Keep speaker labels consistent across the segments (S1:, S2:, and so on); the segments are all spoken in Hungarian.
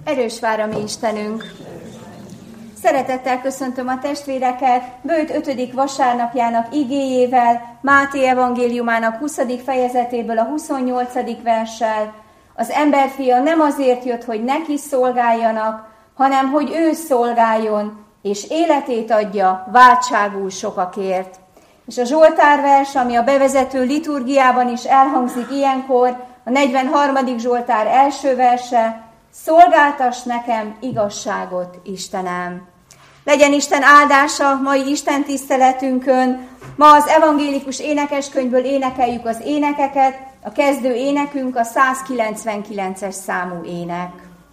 S1: Erős vár a mi Istenünk! Szeretettel köszöntöm a testvéreket Böjt 5. vasárnapjának igéjével, Máté evangéliumának 20. fejezetéből a 28. verssel. Az emberfia nem azért jött, hogy neki szolgáljanak, hanem hogy ő szolgáljon, és életét adja váltságul sokakért. És a Zsoltárvers, ami a bevezető liturgiában is elhangzik ilyenkor, a 43. Zsoltár első verse: szolgáltass nekem igazságot, Istenem. Legyen Isten áldása mai Isten tiszteletünkön. Ma az evangélikus énekeskönyvből énekeljük az énekeket. A kezdő énekünk a 199-es számú ének.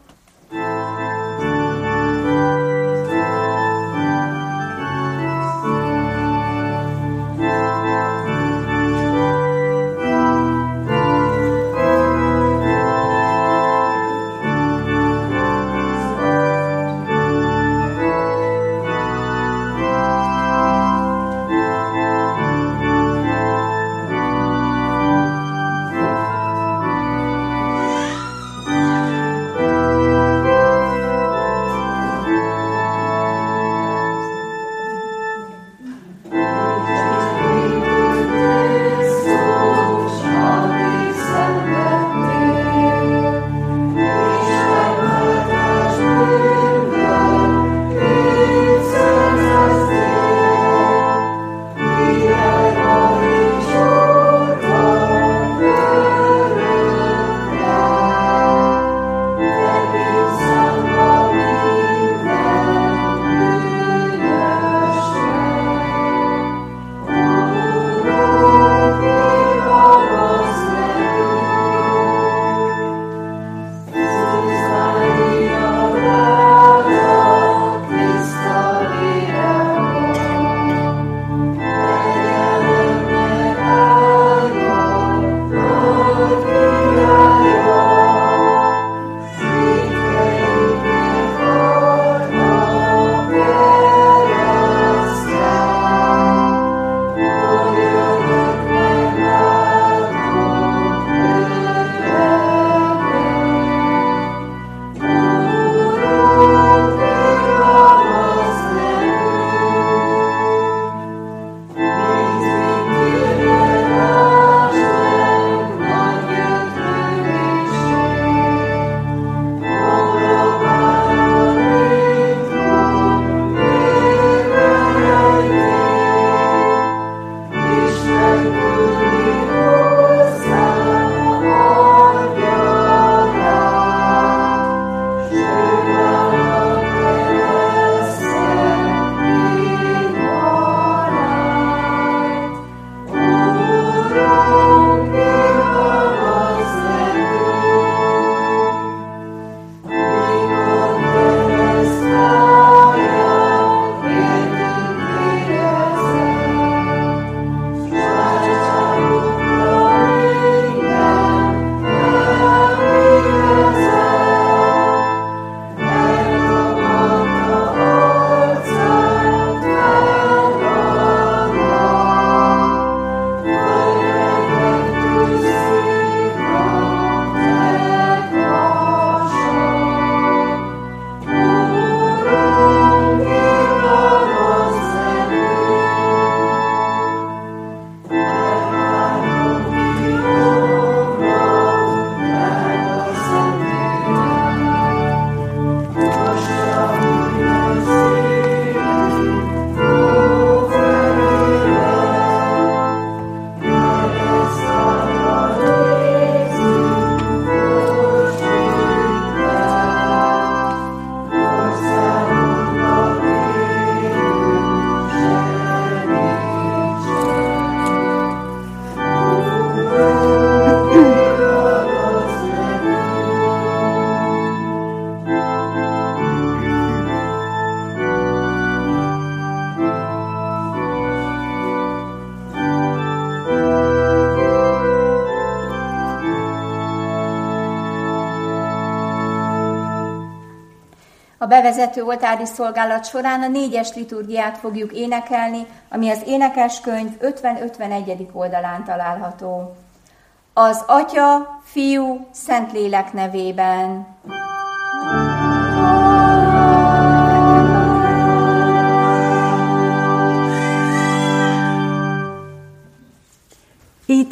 S1: A bevezető oltári szolgálat során a 4-es liturgiát fogjuk énekelni, ami az énekeskönyv 50-51. oldalán található. Az Atya, Fiú, Szentlélek nevében.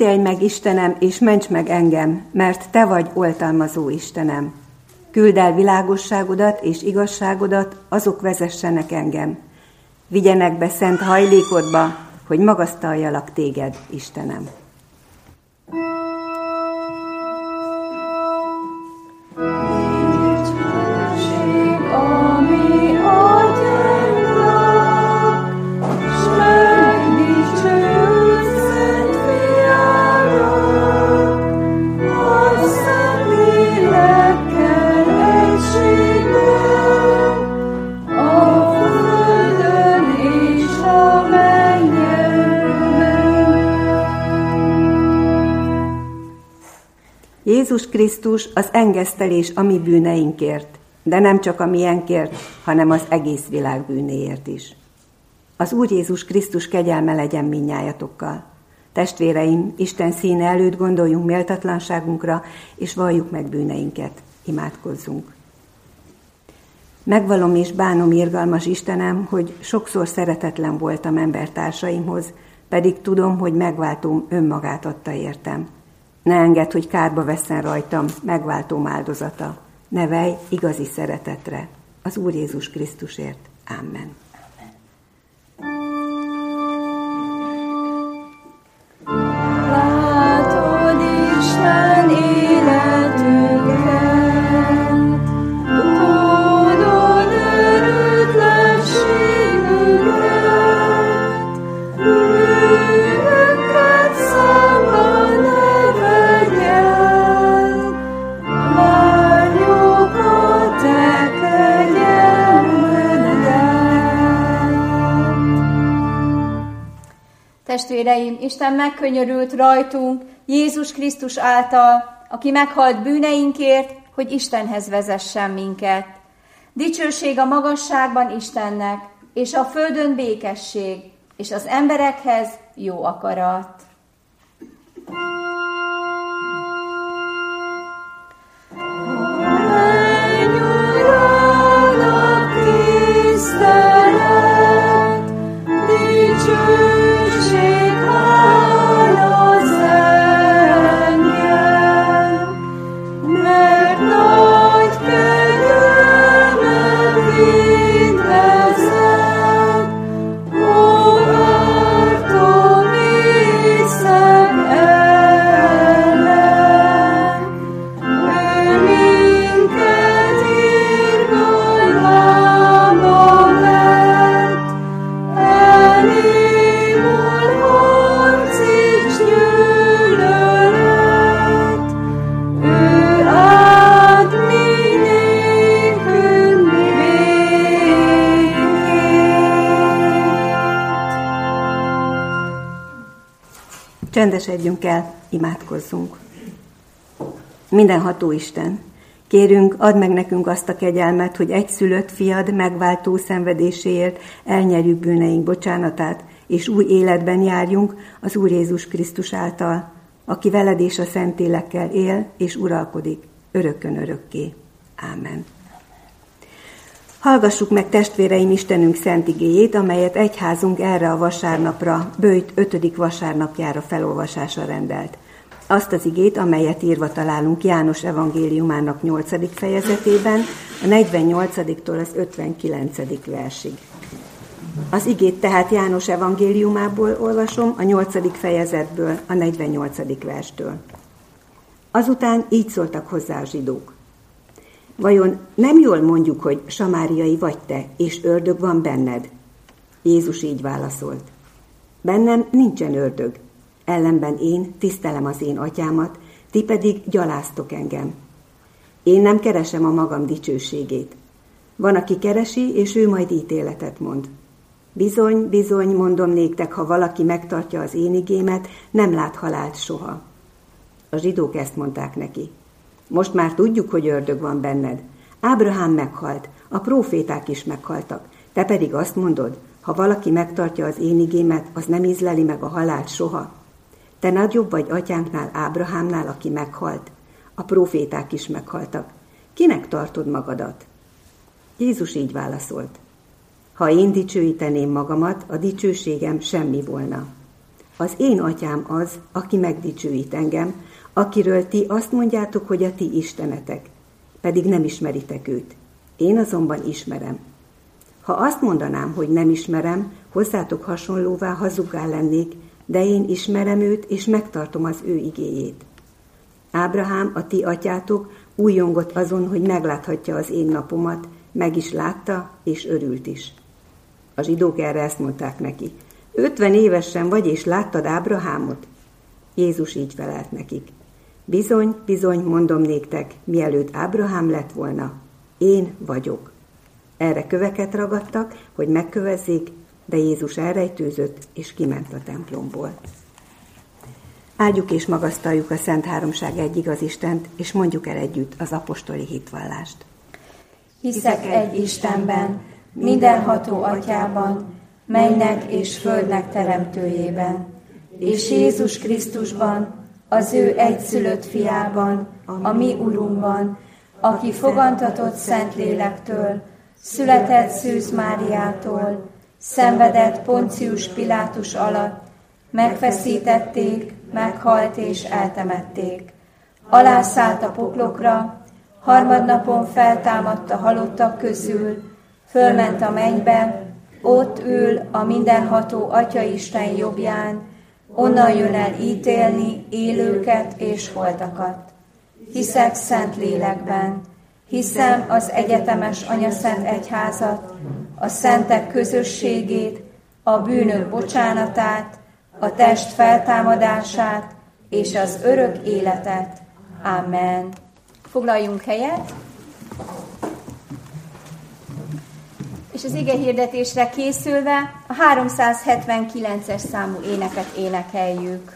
S2: Ítélj meg, Istenem, és ments meg engem, mert Te vagy oltalmazó Istenem. Küldd el világosságodat és igazságodat, azok vezessenek engem. Vigyenek be szent hajlékodba, hogy magasztaljalak Téged, Istenem. Jézus Krisztus az engesztelés a mi bűneinkért, de nem csak a miénkért, hanem az egész világ bűnéért is. Az Úr Jézus Krisztus kegyelme legyen mindnyájatokkal. Testvéreim, Isten színe előtt gondoljunk méltatlanságunkra, és valljuk meg bűneinket. Imádkozzunk. Megvallom és bánom, irgalmas Istenem, hogy sokszor szeretetlen voltam embertársaimhoz, pedig tudom, hogy megváltóm önmagát adta értem. Ne engedd, hogy kárba vesszen rajtam megváltóm áldozata. Nevelj igazi szeretetre. Az Úr Jézus Krisztusért. Amen.
S1: Látod Isten életünket, tudod öröklenségünket, bűnünket számba ne vegyed, várjuk a Te kegyelmedet. Testvéreim, Isten megkönyörült rajtunk Jézus Krisztus által, aki meghalt bűneinkért, hogy Istenhez vezessen minket. Dicsőség a magasságban Istennek, és a földön békesség, és az emberekhez jó akarat. Dicsőség, hála, zengjen, mert nagy kegyelmed mind vezet, ó, ártom észak ellen. Ő minket irgalmába vett, elémul harc és gyűlölet, ő állt mi nékünk békét.
S2: Csendesedjünk el, imádkozzunk. Mindenható Isten, kérünk, add meg nekünk azt a kegyelmet, hogy egyszülött fiad megváltó szenvedéséért elnyerjük bűneink bocsánatát, és új életben járjunk az Úr Jézus Krisztus által, aki veled és a Szentlélekkel él és uralkodik örökkön örökké. Ámen. Hallgassuk meg, testvéreim, Istenünk szent igéjét, amelyet egyházunk erre a vasárnapra, Böjt 5. vasárnapjára felolvasásra rendelt. Azt az igét, amelyet írva találunk János evangéliumának 8. fejezetében, a 48-tól az 59. versig. Az igét tehát János evangéliumából olvasom, a 8. fejezetből, a 48. verstől. Azután így szóltak hozzá a zsidók. Vajon nem jól mondjuk, hogy samáriai vagy te, és ördög van benned? Jézus így válaszolt. Bennem nincsen ördög, ellenben én tisztelem az én atyámat, ti pedig gyaláztok engem. Én nem keresem a magam dicsőségét. Van, aki keresi, és ő majd ítéletet mond. Bizony, bizony, mondom néktek, ha valaki megtartja az én igémet, nem lát halált soha. A zsidók ezt mondták neki. Most már tudjuk, hogy ördög van benned. Ábrahám meghalt, a próféták is meghaltak. Te pedig azt mondod, ha valaki megtartja az én igémet, az nem ízleli meg a halált soha. Te nagyobb vagy atyánknál, Ábrahámnál, aki meghalt. A próféták is meghaltak. Kinek tartod magadat? Jézus így válaszolt. Ha én dicsőíteném magamat, a dicsőségem semmi volna. Az én atyám az, aki megdicsőít engem, akiről ti azt mondjátok, hogy a ti istenetek, pedig nem ismeritek őt. Én azonban ismerem. Ha azt mondanám, hogy nem ismerem, hozzátok hasonlóvá hazugá lennék, de én ismerem őt, és megtartom az ő igéjét. Ábrahám, a ti atyátok, újjongott azon, hogy megláthatja az én napomat, meg is látta, és örült is. A zsidók erre ezt mondták neki: 50 évesen vagy, és láttad Ábrahámot? Jézus így felelt nekik: bizony, bizony, mondom néktek, mielőtt Ábrahám lett volna, én vagyok. Erre köveket ragadtak, hogy megkövezzék, de Jézus elrejtőzött, és kiment a templomból. Áldjuk és magasztaljuk a Szent Háromság egy igaz Istent, és mondjuk el együtt az apostoli hitvallást.
S1: Hiszek egy Istenben, mindenható Atyában, mennek és földnek teremtőjében, és Jézus Krisztusban, az ő egyszülött fiában, a mi Urunkban, aki fogantatott Szentlélektől, született Szűz Máriától, szenvedett Poncius Pilátus alatt, megfeszítették, meghalt és eltemették. Alászállt a poklokra, harmadnapon feltámadt a halottak közül, fölment a mennybe, ott ül a mindenható Atyaisten jobbján, onnan jön el ítélni élőket és holtakat. Hiszek szent lélekben, hiszem az egyetemes anyaszent egyházat, a szentek közösségét, a bűnök bocsánatát, a test feltámadását és az örök életet. Amen. Foglaljunk helyet, és az ige hirdetésre készülve a 379-es számú éneket énekeljük.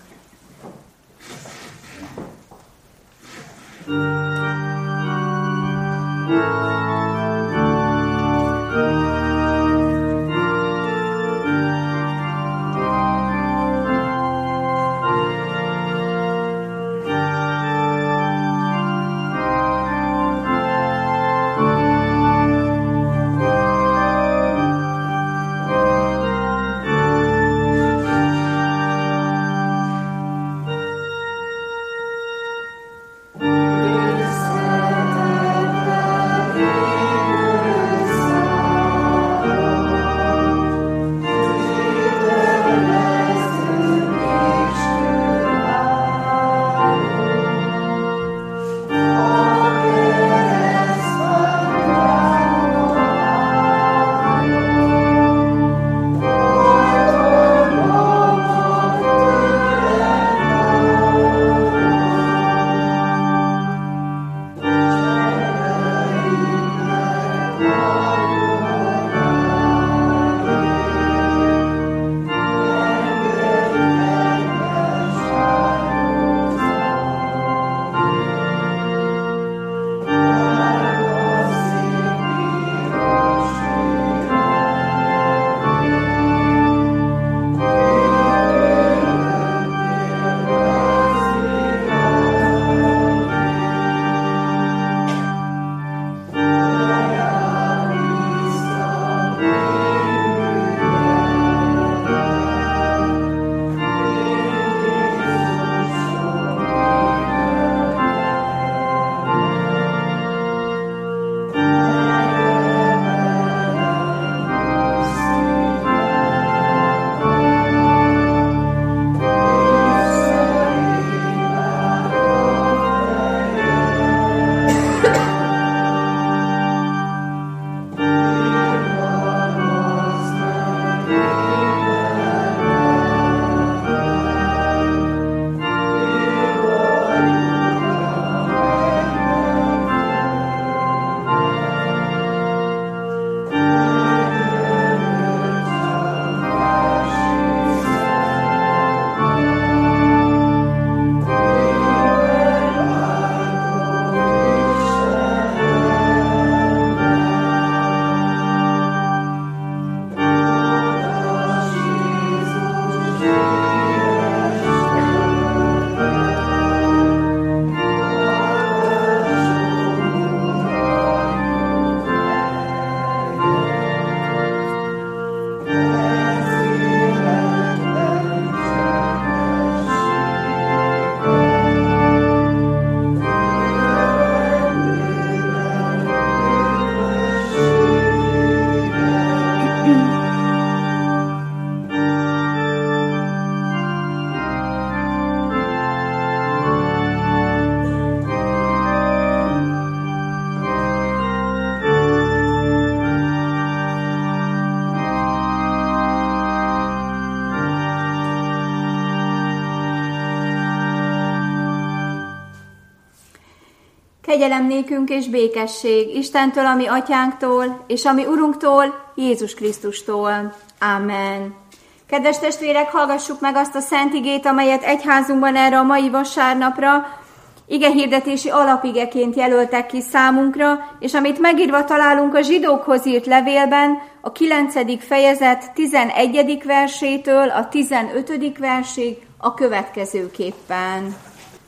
S1: kegyelem nékünk és békesség Istentől, ami atyánktól, és ami Urunktól, Jézus Krisztustól. Amen. Kedves testvérek, hallgassuk meg azt a szent igét, amelyet egyházunkban erre a mai vasárnapra igehirdetési alapigeként jelöltek ki számunkra, és amit megírva találunk a zsidókhoz írt levélben, a 9. fejezet 11. versétől a 15. versig a következőképpen.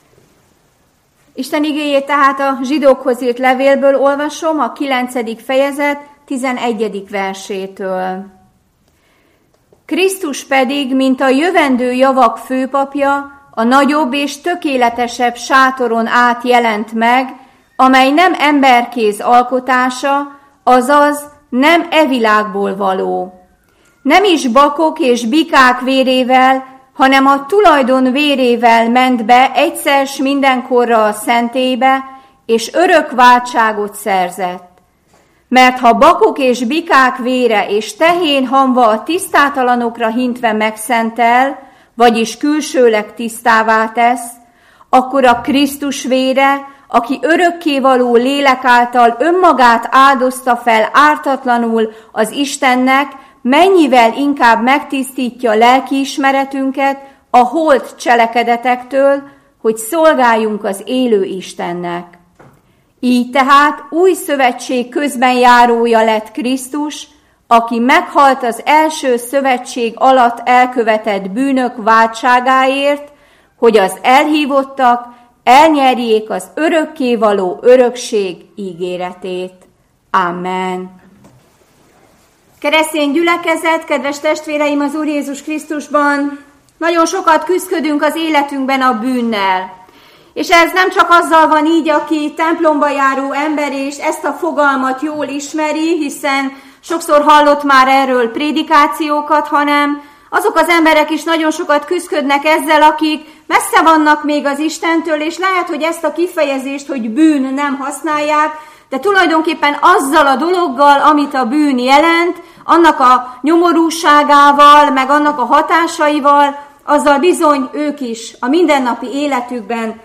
S1: Isten igéjét tehát a zsidókhoz írt levélből olvasom, a 9. fejezet 11. versétől. Krisztus pedig, mint a jövendő javak főpapja, a nagyobb és tökéletesebb sátoron át jelent meg, amely nem emberkéz alkotása, azaz nem e világból való. Nem is bakok és bikák vérével, hanem a tulajdon vérével ment be egyszer s mindenkorra a szentélybe, és örök váltságot szerzett. Mert ha bakok és bikák vére és tehén hamva a tisztátalanokra hintve megszentel, vagyis külsőleg tisztává tesz, akkor a Krisztus vére, aki örökkévaló lélek által önmagát áldozta fel ártatlanul az Istennek, mennyivel inkább megtisztítja lelkiismeretünket a holt cselekedetektől, hogy szolgáljunk az élő Istennek. Így tehát új szövetség közben járója lett Krisztus, aki meghalt az első szövetség alatt elkövetett bűnök váltságáért, hogy az elhívottak elnyerjék az örökkévaló örökség ígéretét. Amen. Keresztény gyülekezet, kedves testvéreim az Úr Jézus Krisztusban, nagyon sokat küzdködünk az életünkben a bűnnel. És ez nem csak azzal van így, aki templomba járó ember, és ezt a fogalmat jól ismeri, hiszen sokszor hallott már erről prédikációkat, hanem azok az emberek is nagyon sokat küzdködnek ezzel, akik messze vannak még az Istentől, és lehet, hogy ezt a kifejezést, hogy bűn nem használják, de tulajdonképpen azzal a dologgal, amit a bűn jelent, annak a nyomorúságával, meg annak a hatásaival, azzal bizony ők is a mindennapi életükben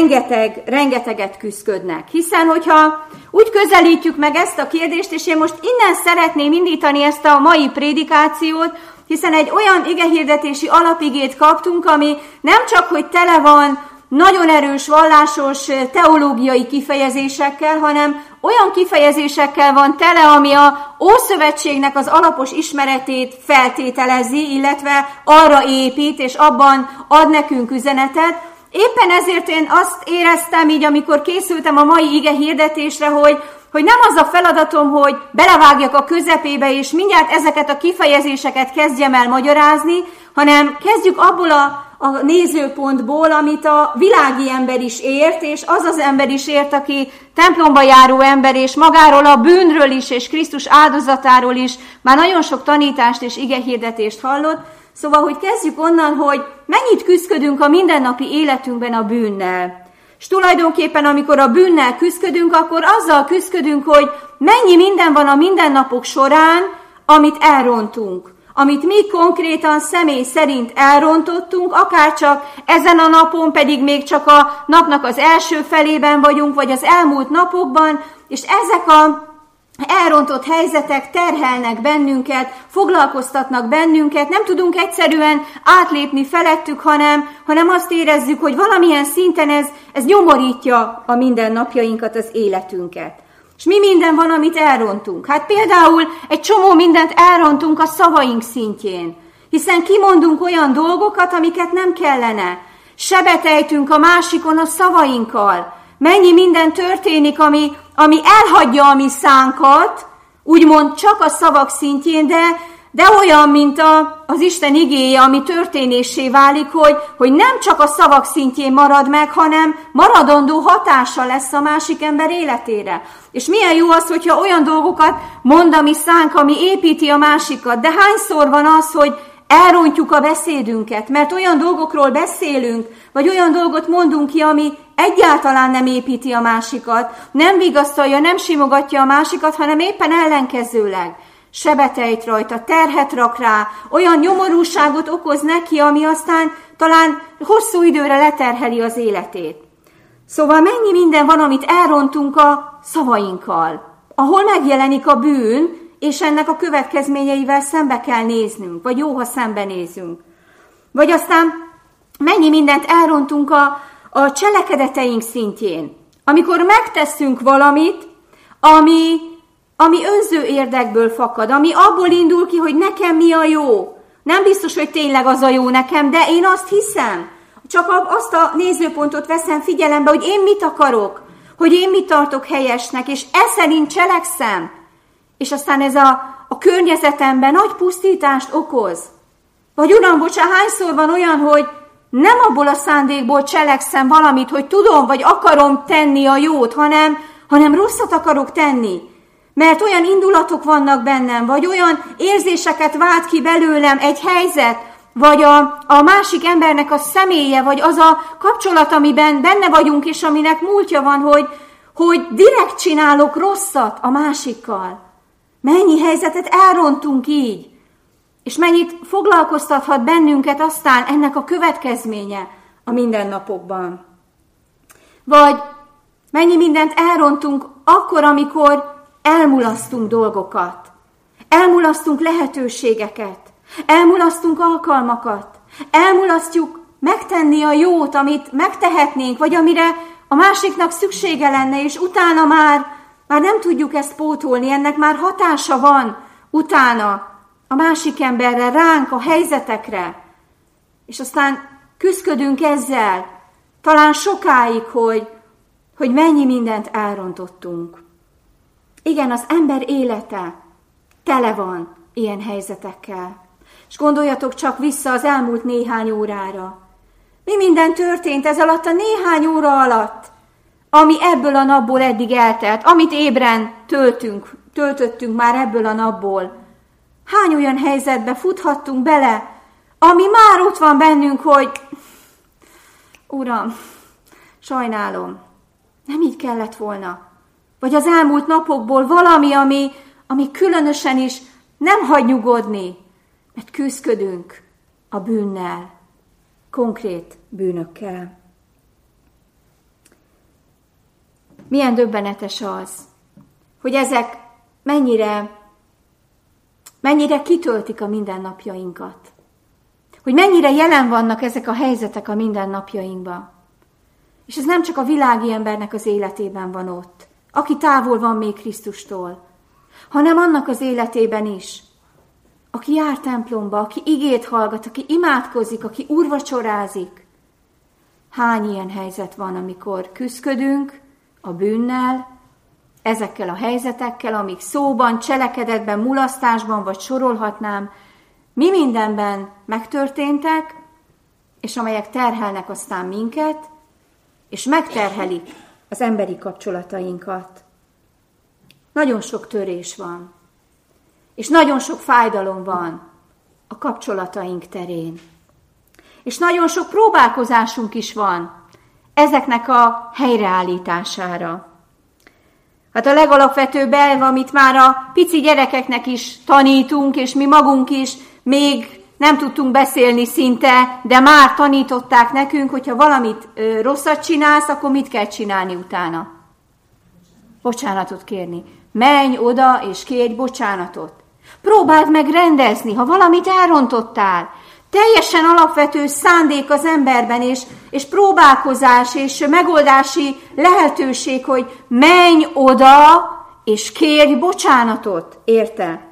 S1: rengeteget küzdködnek. Hiszen, hogyha úgy közelítjük meg ezt a kérdést, és én most innen szeretném indítani ezt a mai prédikációt, hiszen egy olyan igehirdetési alapigét kaptunk, ami nem csak, hogy tele van nagyon erős vallásos teológiai kifejezésekkel, hanem olyan kifejezésekkel van tele, ami a Ószövetségnek az alapos ismeretét feltételezi, illetve arra épít, és abban ad nekünk üzenetet. Éppen ezért én azt éreztem így, amikor készültem a mai igehirdetésre, hogy nem az a feladatom, hogy belevágjak a közepébe, és mindjárt ezeket a kifejezéseket kezdjem el magyarázni, hanem kezdjük abból a nézőpontból, amit a világi ember is ért, és az az ember is ért, aki templomba járó ember, és magáról a bűnről is, és Krisztus áldozatáról is már nagyon sok tanítást és igehirdetést hallott. Szóval, hogy kezdjük onnan, hogy mennyit küzdködünk a mindennapi életünkben a bűnnel. És tulajdonképpen, amikor a bűnnel küzdködünk, akkor azzal küzdködünk, hogy mennyi minden van a mindennapok során, amit elrontunk. Amit mi konkrétan személy szerint elrontottunk, akárcsak ezen a napon, pedig még csak a napnak az első felében vagyunk, vagy az elmúlt napokban, és ezek a elrontott helyzetek terhelnek bennünket, foglalkoztatnak bennünket, nem tudunk egyszerűen átlépni felettük, hanem azt érezzük, hogy valamilyen szinten ez nyomorítja a mindennapjainkat, az életünket. És mi minden van, amit elrontunk? Hát például egy csomó mindent elrontunk a szavaink szintjén, hiszen kimondunk olyan dolgokat, amiket nem kellene. Sebet ejtünk a másikon a szavainkkal. Mennyi minden történik, ami elhagyja a mi szánkat, úgymond csak a szavak szintjén, de olyan, mint az Isten igéje, ami történéssé válik, hogy nem csak a szavak szintjén marad meg, hanem maradandó hatása lesz a másik ember életére. És milyen jó az, hogyha olyan dolgokat mond a mi szánk, ami építi a másikat, de hányszor van az, hogy elrontjuk a beszédünket, mert olyan dolgokról beszélünk, vagy olyan dolgot mondunk ki, ami egyáltalán nem építi a másikat, nem vigasztalja, nem simogatja a másikat, hanem éppen ellenkezőleg. Sebet ejt rajta, terhet rak rá, olyan nyomorúságot okoz neki, ami aztán talán hosszú időre leterheli az életét. Szóval mennyi minden van, amit elrontunk a szavainkkal, ahol megjelenik a bűn, és ennek a következményeivel szembe kell néznünk, vagy jó, ha szembenézünk. Vagy aztán mennyi mindent elrontunk a cselekedeteink szintjén, amikor megteszünk valamit, ami önző érdekből fakad, ami abból indul ki, hogy nekem mi a jó. Nem biztos, hogy tényleg az a jó nekem, de én azt hiszem, csak azt a nézőpontot veszem figyelembe, hogy én mit akarok, hogy én mit tartok helyesnek, és szerint cselekszem. És aztán ez a környezetemben nagy pusztítást okoz. Vagy Uram, bocsánat, hányszor van olyan, hogy nem abból a szándékból cselekszem valamit, hogy tudom, vagy akarom tenni a jót, hanem rosszat akarok tenni. Mert olyan indulatok vannak bennem, vagy olyan érzéseket vált ki belőlem egy helyzet, vagy a másik embernek a személye, vagy az a kapcsolat, amiben benne vagyunk, és aminek múltja van, hogy direkt csinálok rosszat a másikkal. Mennyi helyzetet elrontunk így, és mennyit foglalkoztathat bennünket aztán ennek a következménye a mindennapokban. Vagy mennyi mindent elrontunk akkor, amikor elmulasztunk dolgokat, elmulasztunk lehetőségeket, elmulasztunk alkalmakat, elmulasztjuk megtenni a jót, amit megtehetnénk, vagy amire a másiknak szüksége lenne, és utána már nem tudjuk ezt pótolni, ennek már hatása van utána a másik emberre, ránk, a helyzetekre. És aztán küszködünk ezzel, talán sokáig, hogy mennyi mindent elrontottunk. Igen, az ember élete tele van ilyen helyzetekkel. És gondoljatok csak vissza az elmúlt néhány órára. Mi minden történt ez alatt a néhány óra alatt, ami ebből a napból eddig eltelt, amit ébren töltöttünk már ebből a napból. Hány olyan helyzetbe futhattunk bele, ami már ott van bennünk, hogy Uram, sajnálom, nem így kellett volna. Vagy az elmúlt napokból valami, ami különösen is nem hagy nyugodni, mert küzdködünk a bűnnel, konkrét bűnökkel. Milyen döbbenetes az, hogy ezek mennyire kitöltik a mindennapjainkat. Hogy mennyire jelen vannak ezek a helyzetek a mindennapjainkban. És ez nem csak a világi embernek az életében van ott, aki távol van még Krisztustól, hanem annak az életében is, aki jár templomba, aki igét hallgat, aki imádkozik, aki úrvacsorázik. Hány ilyen helyzet van, amikor küszködünk a bűnnel, ezekkel a helyzetekkel, amik szóban, cselekedetben, mulasztásban, vagy sorolhatnám, mi mindenben megtörténtek, és amelyek terhelnek aztán minket, és megterhelik az emberi kapcsolatainkat. Nagyon sok törés van, és nagyon sok fájdalom van a kapcsolataink terén. És nagyon sok próbálkozásunk is van ezeknek a helyreállítására. Hát a legalapvetőbb elv, amit már a pici gyerekeknek is tanítunk, és mi magunk is még nem tudtunk beszélni szinte, de már tanították nekünk, hogyha valamit rosszat csinálsz, akkor mit kell csinálni utána? Bocsánatot kérni. Menj oda, és kérj bocsánatot. Próbáld meg rendezni, ha valamit elrontottál. Teljesen alapvető szándék az emberben, és próbálkozás, és megoldási lehetőség, hogy menj oda, és kérj bocsánatot, érte?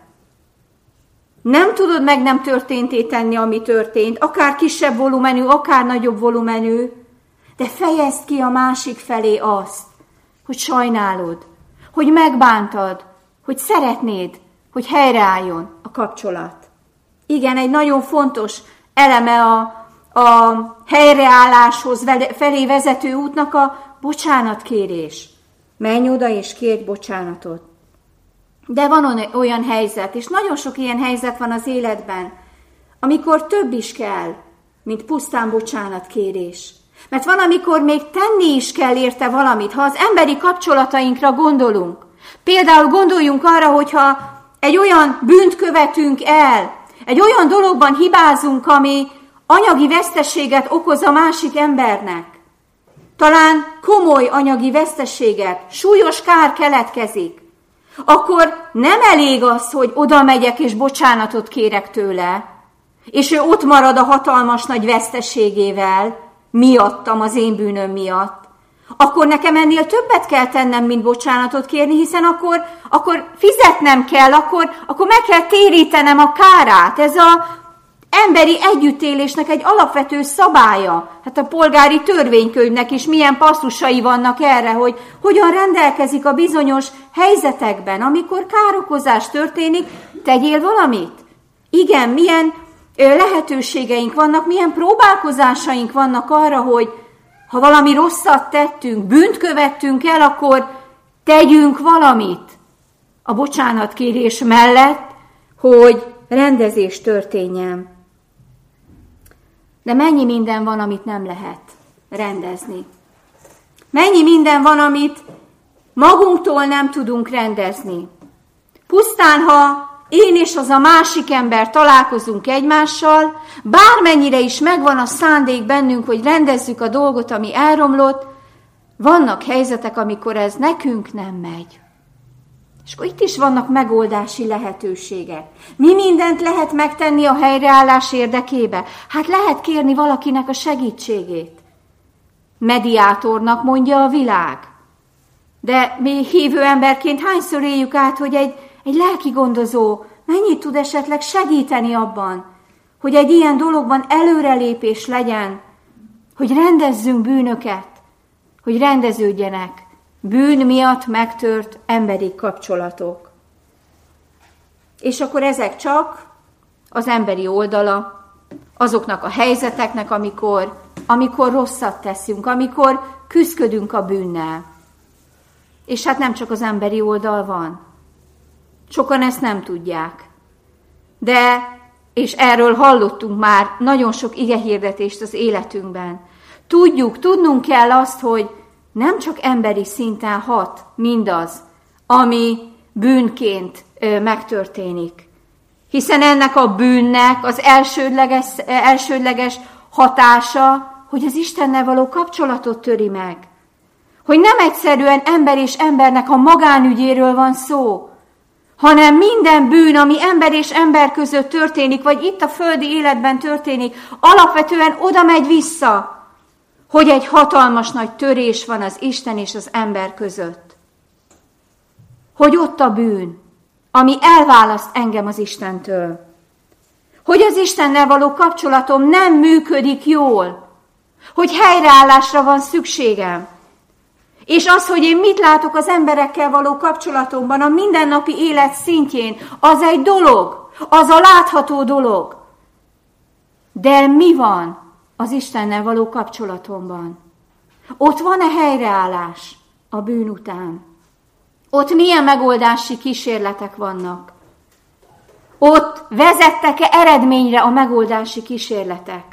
S1: Nem tudod meg nem történté tenni, ami történt, akár kisebb volumenű, akár nagyobb volumenű, de fejezd ki a másik felé azt, hogy sajnálod, hogy megbántad, hogy szeretnéd, hogy helyreálljon a kapcsolat. Igen, egy nagyon fontos eleme a helyreálláshoz felé vezető útnak a bocsánatkérés. Menj oda és kérj bocsánatot. De van olyan helyzet, és nagyon sok ilyen helyzet van az életben, amikor több is kell, mint pusztán bocsánatkérés. Mert van, amikor még tenni is kell érte valamit, ha az emberi kapcsolatainkra gondolunk. Például gondoljunk arra, hogyha egy olyan bűnt követünk el, egy olyan dologban hibázunk, ami anyagi veszteséget okoz a másik embernek. talán komoly anyagi veszteségek, súlyos kár keletkezik, akkor nem elég az, hogy oda megyek és bocsánatot kérek tőle, és ő ott marad a hatalmas nagy veszteségével, miattam, az én bűnöm miatt. Akkor nekem ennél többet kell tennem, mint bocsánatot kérni, hiszen akkor fizetnem kell, akkor meg kell térítenem a kárát. Ez az emberi együttélésnek egy alapvető szabálya. Hát a polgári törvénykönyvnek is milyen passzusai vannak erre, hogy hogyan rendelkezik a bizonyos helyzetekben, amikor károkozás történik, tegyél valamit. Igen, milyen lehetőségeink vannak, milyen próbálkozásaink vannak arra, hogy ha valami rosszat tettünk, bűnt követtünk el, akkor tegyünk valamit a bocsánatkérés mellett, hogy rendezés történjen. De mennyi minden van, amit nem lehet rendezni. Mennyi minden van, amit magunktól nem tudunk rendezni. Pusztán, ha én és az a másik ember találkozunk egymással, bármennyire is megvan a szándék bennünk, hogy rendezzük a dolgot, ami elromlott, vannak helyzetek, amikor ez nekünk nem megy. És akkor itt is vannak megoldási lehetőségek. Mi mindent lehet megtenni a helyreállás érdekébe? Hát lehet kérni valakinek a segítségét. Mediátornak mondja a világ. De mi hívő emberként hányszor éljük át, hogy egy lelki gondozó mennyit tud esetleg segíteni abban, hogy egy ilyen dologban előrelépés legyen, hogy rendezzünk bűnöket, hogy rendeződjenek bűn miatt megtört emberi kapcsolatok. És akkor ezek csak az emberi oldala azoknak a helyzeteknek, amikor rosszat teszünk, amikor küszködünk a bűnnel. És hát nem csak az emberi oldal van. Sokan ezt nem tudják. És erről hallottunk már nagyon sok igehirdetést az életünkben. Tudnunk kell azt, hogy nem csak emberi szinten hat mindaz, ami bűnként megtörténik. Hiszen ennek a bűnnek az elsődleges hatása, hogy az Istennel való kapcsolatot töri meg. Hogy nem egyszerűen ember és embernek a magánügyéről van szó, hanem minden bűn, ami ember és ember között történik, vagy itt a földi életben történik, alapvetően oda megy vissza, hogy egy hatalmas nagy törés van az Isten és az ember között. Hogy ott a bűn, ami elválaszt engem az Istentől. Hogy az Istennel való kapcsolatom nem működik jól. Hogy helyreállásra van szükségem. És az, hogy én mit látok az emberekkel való kapcsolatomban, a mindennapi élet szintjén, az egy dolog, az a látható dolog. De mi van az Istennel való kapcsolatomban? Ott van-e helyreállás a bűn után? Ott milyen megoldási kísérletek vannak? Ott vezettek-e eredményre a megoldási kísérletek?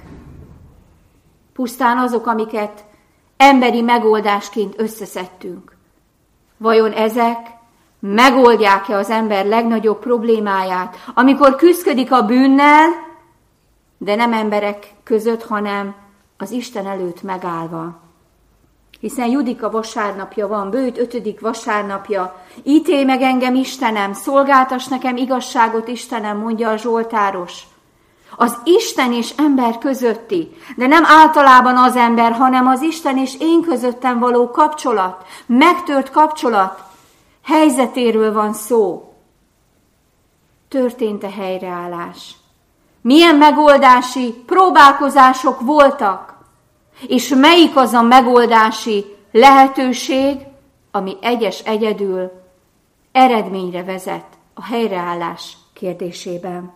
S1: Pusztán azok, amiket emberi megoldásként összeszedtünk. Vajon ezek megoldják-e az ember legnagyobb problémáját, amikor küszködik a bűnnel, de nem emberek között, hanem az Isten előtt megállva? Hiszen Judika vasárnapja van, bőjt 5. vasárnapja. Ítélj meg engem, Istenem, szolgáltass nekem igazságot, Istenem, mondja a zsoltáros. Az Isten és ember közötti, de nem általában az ember, hanem az Isten és én közöttem való kapcsolat, megtört kapcsolat helyzetéről van szó. Történt-e helyreállás? Milyen megoldási próbálkozások voltak? És melyik az a megoldási lehetőség, ami egyedül eredményre vezet a helyreállás kérdésében?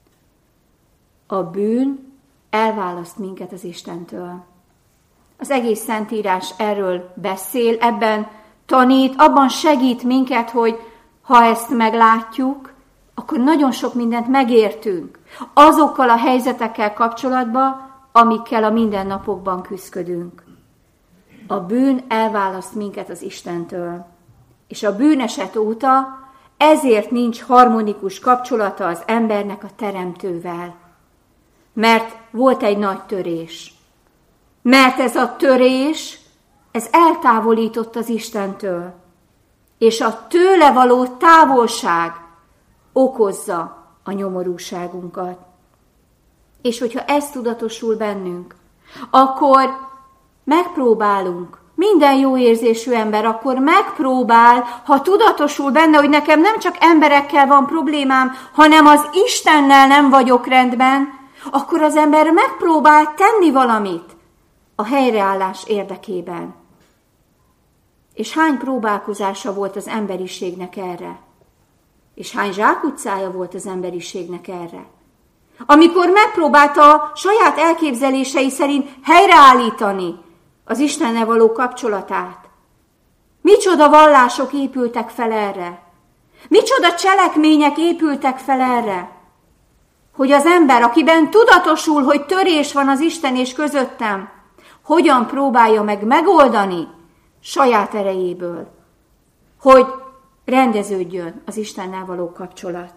S1: A bűn elválaszt minket az Istentől. Az egész Szentírás erről beszél, ebben tanít, abban segít minket, hogy ha ezt meglátjuk, akkor nagyon sok mindent megértünk azokkal a helyzetekkel kapcsolatban, amikkel a mindennapokban küszködünk. A bűn elválaszt minket az Istentől, és a bűneset óta ezért nincs harmonikus kapcsolata az embernek a Teremtővel. Mert volt egy nagy törés. Mert ez a törés ez eltávolított az Istentől, és a tőle való távolság okozza a nyomorúságunkat. És hogyha ez tudatosul bennünk, akkor megpróbálunk, minden jó érzésű ember akkor megpróbál, ha tudatosul benne, hogy nekem nem csak emberekkel van problémám, hanem az Istennel nem vagyok rendben, akkor az ember megpróbál tenni valamit a helyreállás érdekében. És hány próbálkozása volt az emberiségnek erre? És hány zsákutcája volt az emberiségnek erre? Amikor megpróbálta a saját elképzelései szerint helyreállítani az Istennel való kapcsolatát. Micsoda vallások épültek fel erre? Micsoda cselekmények épültek fel erre? Hogy az ember, akiben tudatosul, hogy törés van az Isten és közöttem, hogyan próbálja meg megoldani saját erejéből, hogy rendeződjön az Istennel való kapcsolat.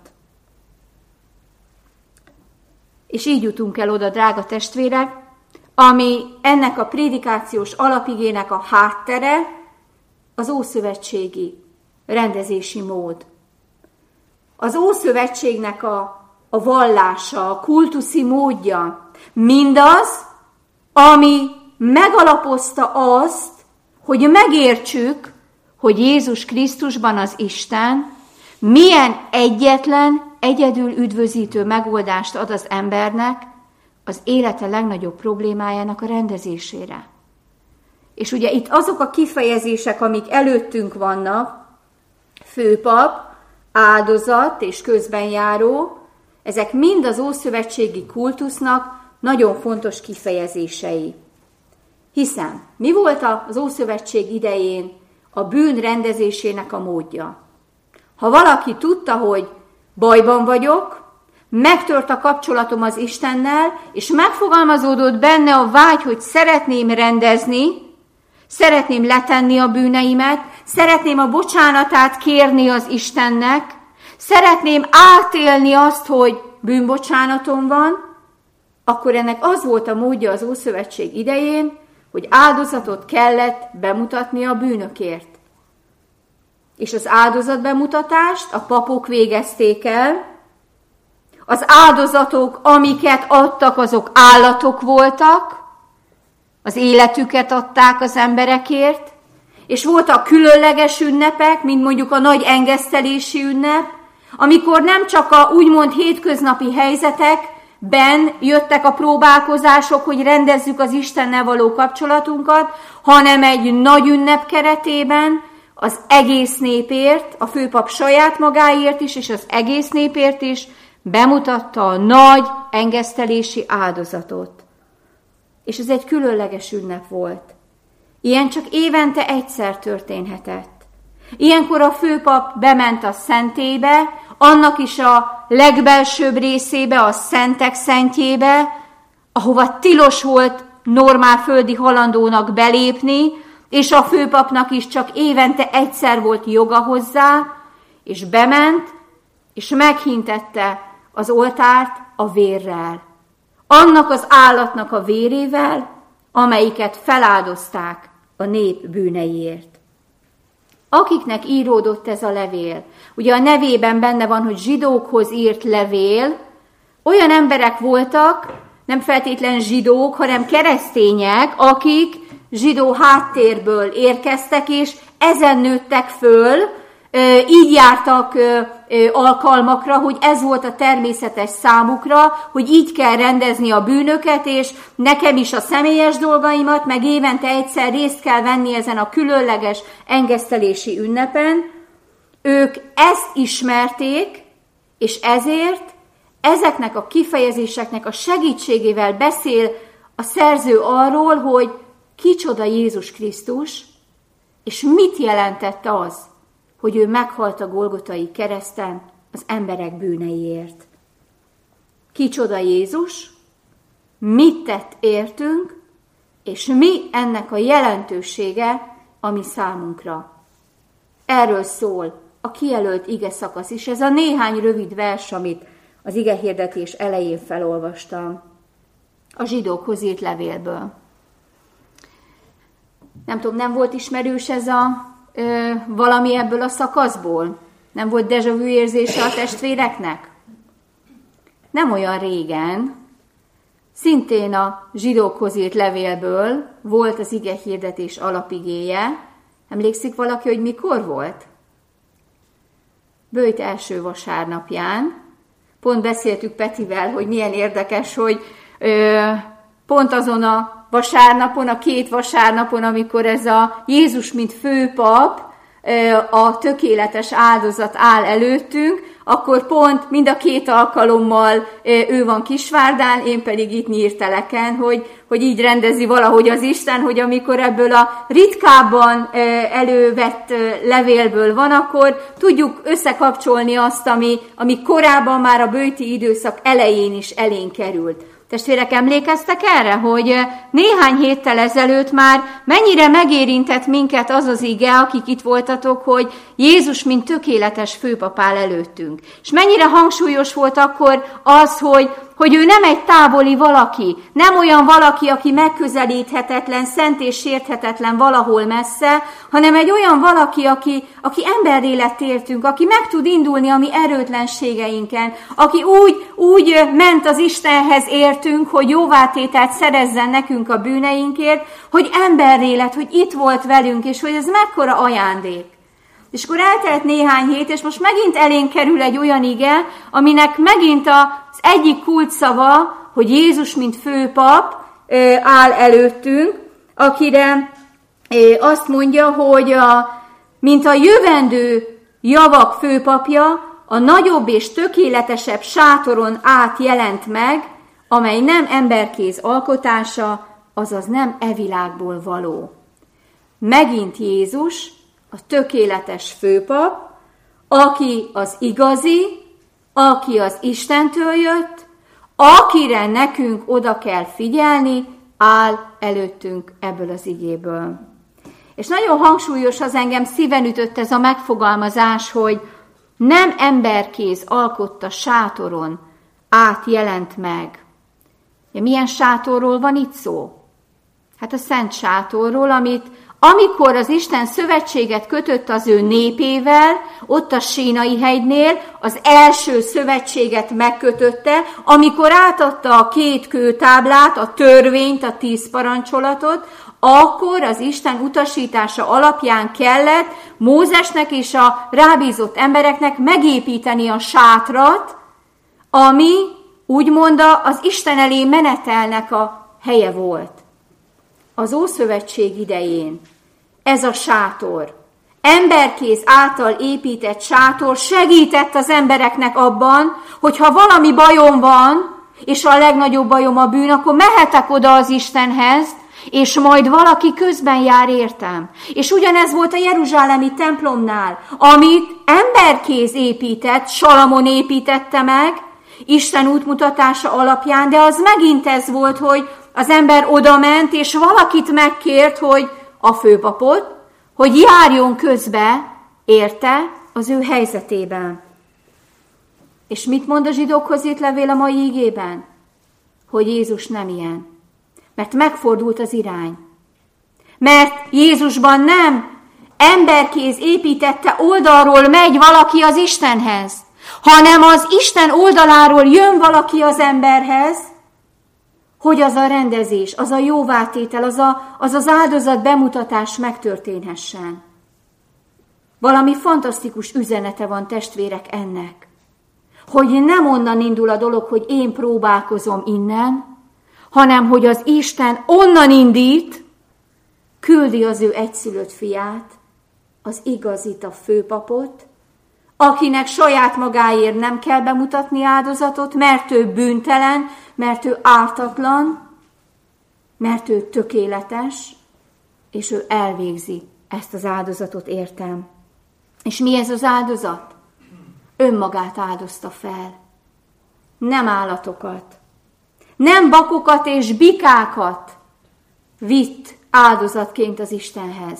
S1: És így jutunk el oda, drága testvérek, ami ennek a prédikációs alapigének a háttere, az ószövetségi rendezési mód. Az Ószövetségnek a vallása, a kultuszi módja, mindaz, ami megalapozta azt, hogy megértsük, hogy Jézus Krisztusban az Isten milyen egyetlen, egyedül üdvözítő megoldást ad az embernek az élete legnagyobb problémájának a rendezésére. És ugye itt azok a kifejezések, amik előttünk vannak, főpap, áldozat és közbenjáró, ezek mind az ószövetségi kultusznak nagyon fontos kifejezései. Hiszen mi volt az Ószövetség idején a bűn rendezésének a módja? Ha valaki tudta, hogy bajban vagyok, megtört a kapcsolatom az Istennel, és megfogalmazódott benne a vágy, hogy szeretném rendezni, szeretném letenni a bűneimet, szeretném a bocsánatát kérni az Istennek, szeretném átélni azt, hogy bűnbocsánatom van, akkor ennek az volt a módja az Ószövetség idején, hogy áldozatot kellett bemutatni a bűnökért. És az áldozatbemutatást a papok végezték el, az áldozatok, amiket adtak, azok állatok voltak, az életüket adták az emberekért, és voltak különleges ünnepek, mint mondjuk a nagy engesztelési ünnep, amikor nem csak a úgymond hétköznapi helyzetekben jöttek a próbálkozások, hogy rendezzük az Istennel való kapcsolatunkat, hanem egy nagy ünnep keretében az egész népért, a főpap saját magáért is, és az egész népért is bemutatta a nagy engesztelési áldozatot. És ez egy különleges ünnep volt. Ilyen csak évente egyszer történhetett. Ilyenkor a főpap bement a szentélybe, annak is a legbelsőbb részébe, a szentek szentjébe, ahova tilos volt normál földi halandónak belépni, és a főpapnak is csak évente egyszer volt joga hozzá, és bement, és meghintette az oltárt a vérrel. Annak az állatnak a vérével, amelyiket feláldozták a nép bűneiért. Akiknek íródott ez a levél, ugye a nevében benne van, hogy zsidókhoz írt levél, olyan emberek voltak, nem feltétlen zsidók, hanem keresztények, akik zsidó háttérből érkeztek, és ezen nőttek föl, így jártak alkalmakra, hogy ez volt a természetes számukra, hogy így kell rendezni a bűnöket, és nekem is a személyes dolgaimat, meg évente egyszer részt kell venni ezen a különleges engesztelési ünnepen. Ők ezt ismerték, és ezért ezeknek a kifejezéseknek a segítségével beszél a szerző arról, hogy kicsoda Jézus Krisztus, és mit jelentett az, hogy ő meghalt a Golgotai kereszten az emberek bűneiért. Kicsoda Jézus, mit tett értünk, és mi ennek a jelentősége a mi számunkra. Erről szól a kijelölt ige szakasz is, ez a néhány rövid vers, amit az igehirdetés elején felolvastam a zsidókhoz írt levélből. Nem tudom, nem volt ismerős ez valami ebből a szakaszból? Nem volt déjà vu érzése a testvéreknek? Nem olyan régen, szintén a zsidókhoz írt levélből volt az igehirdetés alapigéje. Emlékszik valaki, hogy mikor volt? Böjt első vasárnapján. Pont beszéltük Petivel, hogy milyen érdekes, hogy pont azon a vasárnapon, a 2 vasárnapon, amikor ez a Jézus, mint főpap, a tökéletes áldozat áll előttünk, akkor pont mind a 2 alkalommal ő van Kisvárdán, én pedig itt Nyírteleken, hogy így rendezi valahogy az Isten, hogy amikor ebből a ritkábban elővett levélből van, akkor tudjuk összekapcsolni azt, ami korábban már a böjti időszak elején is elénk került. Testvérek, emlékeztek erre, hogy néhány héttel ezelőtt már mennyire megérintett minket az az ige, akik itt voltatok, hogy Jézus, mint tökéletes főpap áll előttünk. És mennyire hangsúlyos volt akkor az, hogy ő nem egy távoli valaki, nem olyan valaki, aki megközelíthetetlen, szent és sérthetetlen valahol messze, hanem egy olyan valaki, aki emberré lett értünk, aki meg tud indulni a mi erőtlenségeinken, aki úgy ment az Istenhez értünk, hogy jóvátételt szerezzen nekünk a bűneinkért, hogy emberré lett, hogy itt volt velünk, és hogy ez mekkora ajándék. És akkor eltelt néhány hét, és most megint elénk kerül egy olyan ige, aminek megint az egyik kulcsszava, hogy Jézus, mint főpap áll előttünk, akire azt mondja, hogy mint a jövendő javak főpapja, a nagyobb és tökéletesebb sátoron át jelent meg, amely nem emberkéz alkotása, azaz nem e világból való. Megint Jézus, a tökéletes főpap, aki az igazi, aki az Istentől jött, akire nekünk oda kell figyelni, áll előttünk ebből az igéből. És nagyon hangsúlyos, az engem szíven ütött ez a megfogalmazás, hogy nem emberkéz alkotta sátoron át jelent meg. Milyen sátorról van itt szó? Hát a szent sátorról, amikor az Isten szövetséget kötött az ő népével, ott a Sínai hegynél, az első szövetséget megkötötte, amikor átadta a 2 kőtáblát, a törvényt, a 10 parancsolatot, akkor az Isten utasítása alapján kellett Mózesnek és a rábízott embereknek megépíteni a sátrat, ami úgymond az Isten elé menetelnek a helye volt. Az Ószövetség idején ez a sátor, emberkéz által épített sátor segített az embereknek abban, hogy ha valami bajom van, és a legnagyobb bajom a bűn, akkor mehetek oda az Istenhez, és majd valaki közben jár értem. És ugyanez volt a jeruzsálemi templomnál, amit emberkéz épített, Salamon építette meg, Isten útmutatása alapján, de az megint ez volt, hogy az ember odament, és valakit megkért, hogy a főpapot, hogy járjon közbe, érte, az ő helyzetében. És mit mond a zsidókhoz írt levél a mai igében? Hogy Jézus nem ilyen. Mert megfordult az irány. Mert Jézusban nem emberkéz építette oldalról megy valaki az Istenhez, hanem az Isten oldaláról jön valaki az emberhez, hogy az a rendezés, az a jóvátétel, az az áldozat bemutatás megtörténhessen. Valami fantasztikus üzenete van, testvérek, ennek. Hogy nem onnan indul a dolog, hogy én próbálkozom innen, hanem hogy az Isten onnan indít, küldi az ő egyszülött fiát, az igazit, a főpapot, akinek saját magáért nem kell bemutatni áldozatot, mert ő bűntelen, mert ő ártatlan, mert ő tökéletes, és ő elvégzi ezt az áldozatot értem. És mi ez az áldozat? Önmagát áldozta fel. Nem állatokat, nem bakokat és bikákat vitt áldozatként az Istenhez.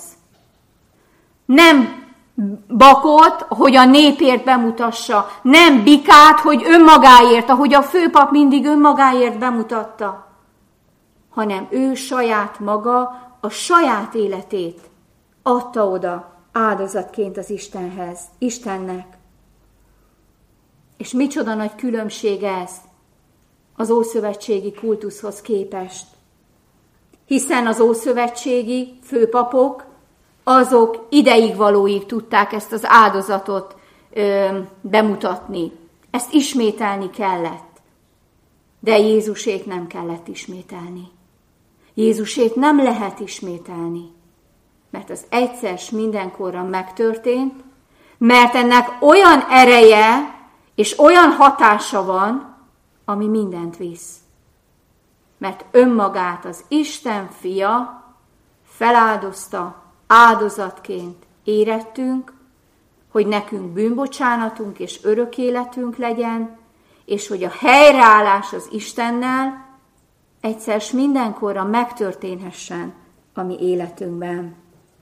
S1: Nem bakot, hogy a népért bemutassa, nem bikát, hogy önmagáért, ahogy a főpap mindig önmagáért bemutatta, hanem ő saját maga a saját életét adta oda áldozatként az Istennek. És micsoda nagy különbség ez az ószövetségi kultuszhoz képest. Hiszen az ószövetségi főpapok, azok ideig valóig tudták ezt az áldozatot bemutatni. Ezt ismételni kellett. De Jézusét nem kellett ismételni. Jézusét nem lehet ismételni. Mert az egyszer s mindenkorra megtörtént, mert ennek olyan ereje és olyan hatása van, ami mindent visz. Mert önmagát az Isten fia feláldozta, áldozatként érettünk, hogy nekünk bűnbocsánatunk és örök életünk legyen, és hogy a helyreállás az Istennel egyszer s mindenkorra megtörténhessen a mi életünkben.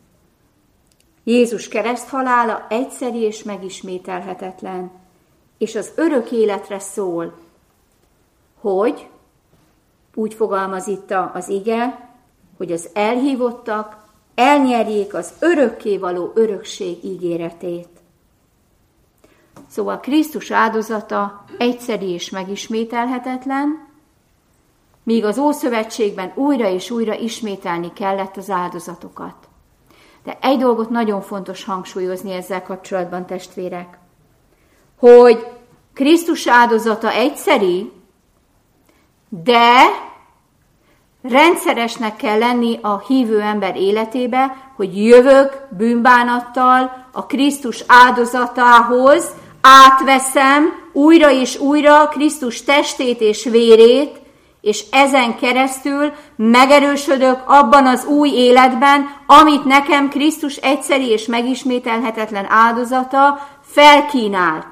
S1: Jézus kereszthalála egyszeri és megismételhetetlen, és az örök életre szól, hogy, úgy fogalmaz itt az ige, hogy az elhívottak elnyerjék az örökkévaló örökség ígéretét. Szóval Krisztus áldozata egyszeri és megismételhetetlen, míg az Ószövetségben újra és újra ismételni kellett az áldozatokat. De egy dolgot nagyon fontos hangsúlyozni ezzel kapcsolatban, testvérek, hogy Krisztus áldozata egyszeri, de rendszeresnek kell lenni a hívő ember életébe, hogy jövök bűnbánattal a Krisztus áldozatához, átveszem újra és újra Krisztus testét és vérét, és ezen keresztül megerősödök abban az új életben, amit nekem Krisztus egyszeri és megismételhetetlen áldozata felkínált.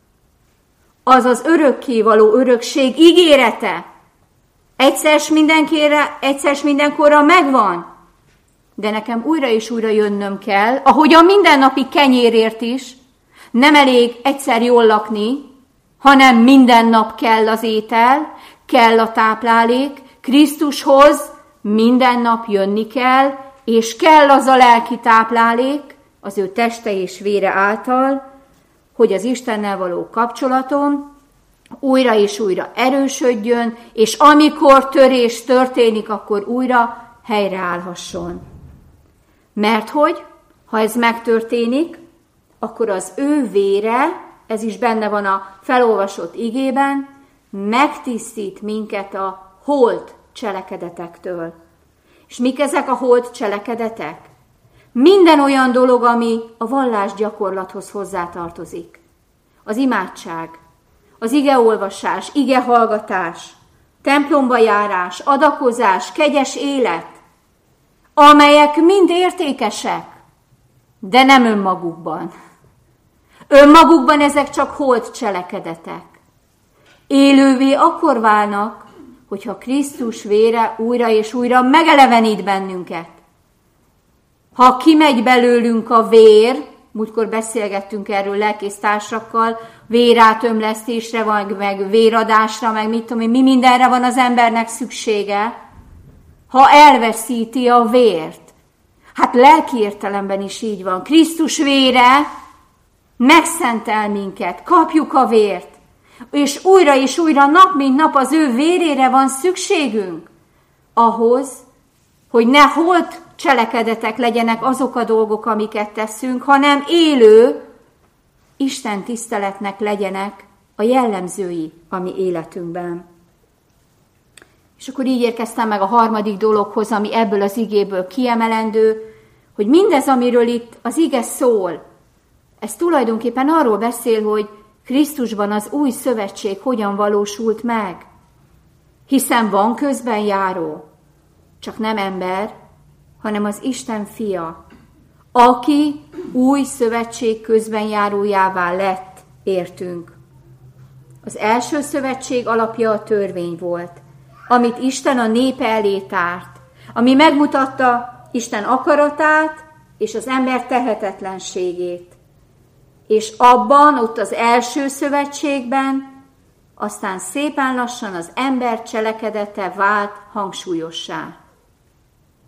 S1: Az az örökkévaló örökség ígérete. Egyszer mindenkorra megvan, de nekem újra és újra jönnöm kell, ahogy a mindennapi kenyérért is. Nem elég egyszer jól lakni, hanem minden nap kell az étel, kell a táplálék, Krisztushoz minden nap jönni kell, és kell az a lelki táplálék, az ő teste és vére által, hogy az Istennel való kapcsolatom újra és újra erősödjön, és amikor törés történik, akkor újra helyreállhasson. Mert hogy, ha ez megtörténik, akkor az ő vére, ez is benne van a felolvasott igében, megtisztít minket a holt cselekedetektől. És mik ezek a holt cselekedetek? Minden olyan dolog, ami a vallásgyakorlathoz hozzátartozik. Az imádság, az igeolvasás, igehallgatás, templomba járás, adakozás, kegyes élet, amelyek mind értékesek, de nem önmagukban. Önmagukban ezek csak holt cselekedetek. Élővé akkor válnak, hogyha Krisztus vére újra és újra megelevenít bennünket. Ha kimegy belőlünk a vér, múltkor beszélgettünk erről lelkésztársakkal, vérátömlesztésre, meg véradásra, meg mit tudom én, mi mindenre van az embernek szüksége, ha elveszíti a vért. Hát lelki értelemben is így van. Krisztus vére megszentel minket, kapjuk a vért, és újra nap mint nap az ő vérére van szükségünk ahhoz, hogy ne holt cselekedetek legyenek azok a dolgok, amiket teszünk, hanem élő Isten tiszteletnek legyenek a jellemzői a mi életünkben. És akkor így érkeztem meg a harmadik dologhoz, ami ebből az igéből kiemelendő, hogy mindez, amiről itt az ige szól, ez tulajdonképpen arról beszél, hogy Krisztusban az új szövetség hogyan valósult meg. Hiszen van közben járó, csak nem ember, hanem az Isten fia, aki új szövetség közbenjárójává lett, értünk. Az első szövetség alapja a törvény volt, amit Isten a népe elé tárt, ami megmutatta Isten akaratát és az ember tehetetlenségét. És abban, ott az első szövetségben, aztán szépen lassan az ember cselekedete vált hangsúlyossá.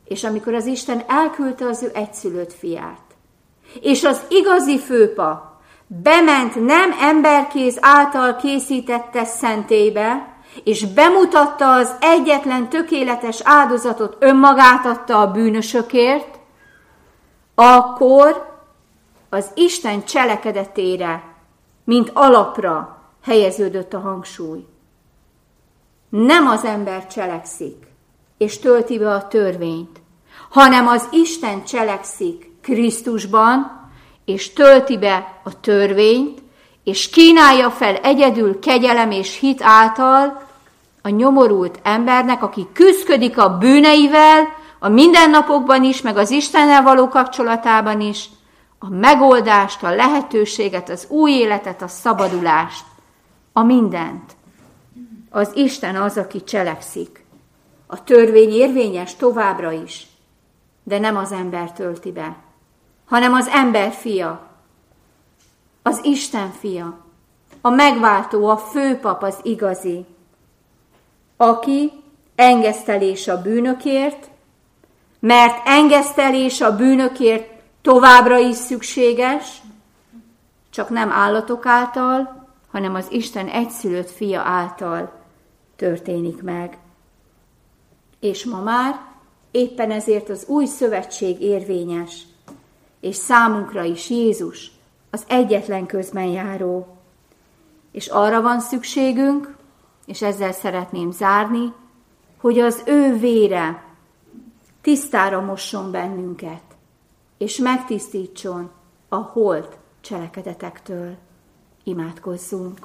S1: és amikor az Isten elküldte az ő egyszülött fiát, és az igazi főpap bement nem emberkéz által készített szentélybe, és bemutatta az egyetlen tökéletes áldozatot, önmagát adta a bűnösökért, akkor az Isten cselekedetére, mint alapra helyeződött a hangsúly. Nem az ember cselekszik, és tölti be a törvényt, hanem az Isten cselekszik Krisztusban, és tölti be a törvényt, és kínálja fel egyedül kegyelem és hit által a nyomorult embernek, aki küszködik a bűneivel, a mindennapokban is, meg az Istennel való kapcsolatában is, a megoldást, a lehetőséget, az új életet, a szabadulást, a mindent. Az Isten az, aki cselekszik. A törvény érvényes továbbra is, de nem az ember tölti be, hanem az ember fia, az Isten fia, a megváltó, a főpap, az igazi, aki engesztelés a bűnökért, mert engesztelés a bűnökért továbbra is szükséges, csak nem állatok által, hanem az Isten egyszülött fia által történik meg. És ma már éppen ezért az új szövetség érvényes, és számunkra is Jézus az egyetlen közbenjáró. És arra van szükségünk, és ezzel szeretném zárni, hogy az ő vére tisztára mosson bennünket, és megtisztítson a holt cselekedetektől. Imádkozzunk!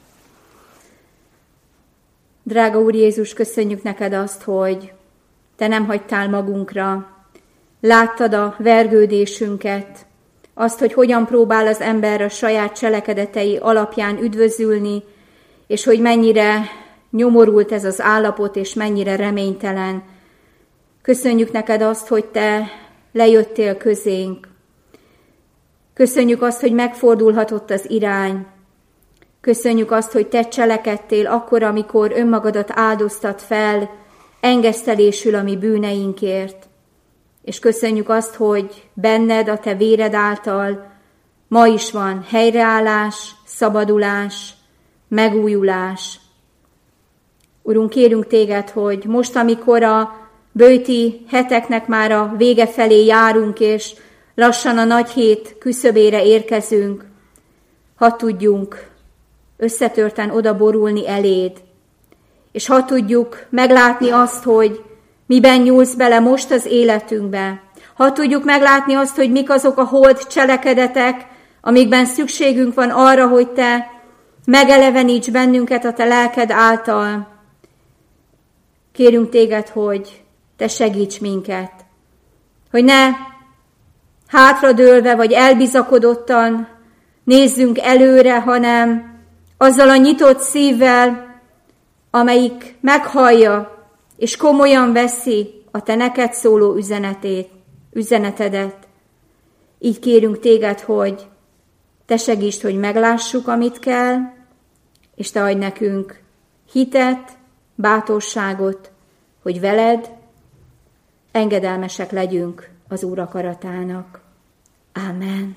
S1: Drága Úr Jézus, köszönjük neked azt, hogy te nem hagytál magunkra, láttad a vergődésünket, azt, hogy hogyan próbál az ember a saját cselekedetei alapján üdvözülni, és hogy mennyire nyomorult ez az állapot, és mennyire reménytelen. Köszönjük neked azt, hogy te lejöttél közénk. Köszönjük azt, hogy megfordulhatott az irány. Köszönjük azt, hogy te cselekedtél akkor, amikor önmagadat áldoztat fel, engesztelésül a mi bűneinkért. És köszönjük azt, hogy benned, a te véred által ma is van helyreállás, szabadulás, megújulás. Urunk, kérünk téged, hogy most, amikor a böjti heteknek már a vége felé járunk, és lassan a nagy hét küszöbére érkezünk, hadd tudjunk összetörten odaborulni eléd, és hadd tudjuk meglátni azt, hogy miben nyúlsz bele most az életünkbe. Hadd tudjuk meglátni azt, hogy mik azok a holt cselekedetek, amikben szükségünk van arra, hogy te megeleveníts bennünket a te lelked által. Kérünk téged, hogy te segíts minket, hogy ne hátradőlve vagy elbizakodottan nézzünk előre, hanem azzal a nyitott szívvel, amelyik meghallja és komolyan veszi a te neked szóló üzenetedet. Így kérünk téged, hogy te segítsd, hogy meglássuk, amit kell, és te adj nekünk hitet, bátorságot, hogy veled engedelmesek legyünk az Úr akaratának. Ámen.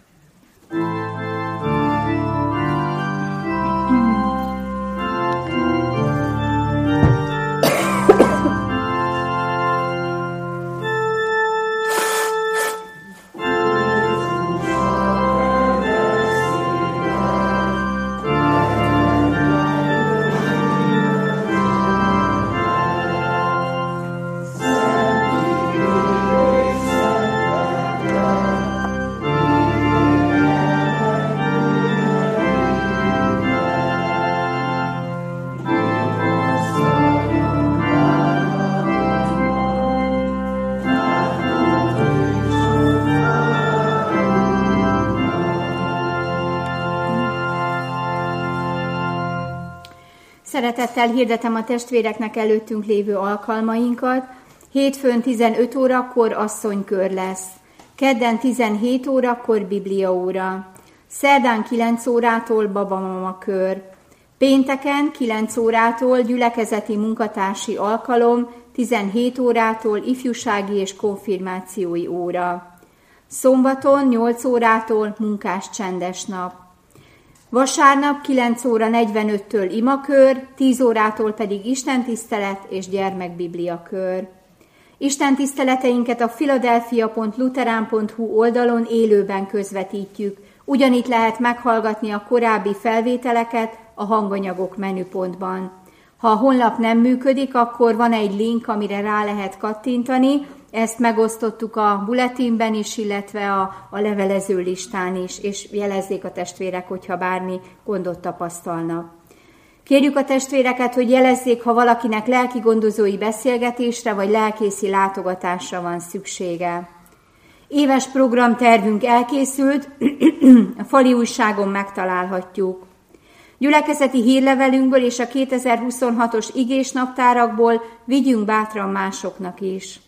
S1: Szeretettel hirdetem a testvéreknek előttünk lévő alkalmainkat. Hétfőn 15 órakor asszonykör lesz. Kedden 17 órakor bibliaóra. Szerdán 9 órától babamama kör. Pénteken 9 órától gyülekezeti munkatársi alkalom, 17 órától ifjúsági és konfirmációi óra. Szombaton 8 órától munkás csendes nap. Vasárnap 9 óra 45-től imakör, 10 órától pedig istentisztelet és gyermekbibliakör. Istentiszteleteinket a philadelphia.lutheran.hu oldalon élőben közvetítjük. Ugyanitt lehet meghallgatni a korábbi felvételeket a hanganyagok menüpontban. Ha a honlap nem működik, akkor van egy link, amire rá lehet kattintani. Ezt megosztottuk a bulletinben is, illetve a levelező listán is, és jelezzék a testvérek, hogyha bármi gondot tapasztalnak. Kérjük a testvéreket, hogy jelezzék, ha valakinek lelkigondozói beszélgetésre vagy lelkészi látogatásra van szüksége. Éves programtervünk elkészült, a fali újságon megtalálhatjuk. Gyülekezeti hírlevelünkből és a 2026-os igés naptárakból vigyünk bátran másoknak is.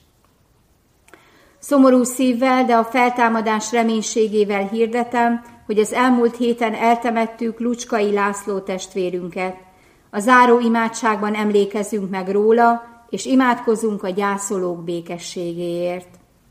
S1: Szomorú szívvel, de a feltámadás reménységével hirdetem, hogy az elmúlt héten eltemettük Lucskai László testvérünket. A záró imádságban emlékezünk meg róla, és imádkozunk a gyászolók békességéért.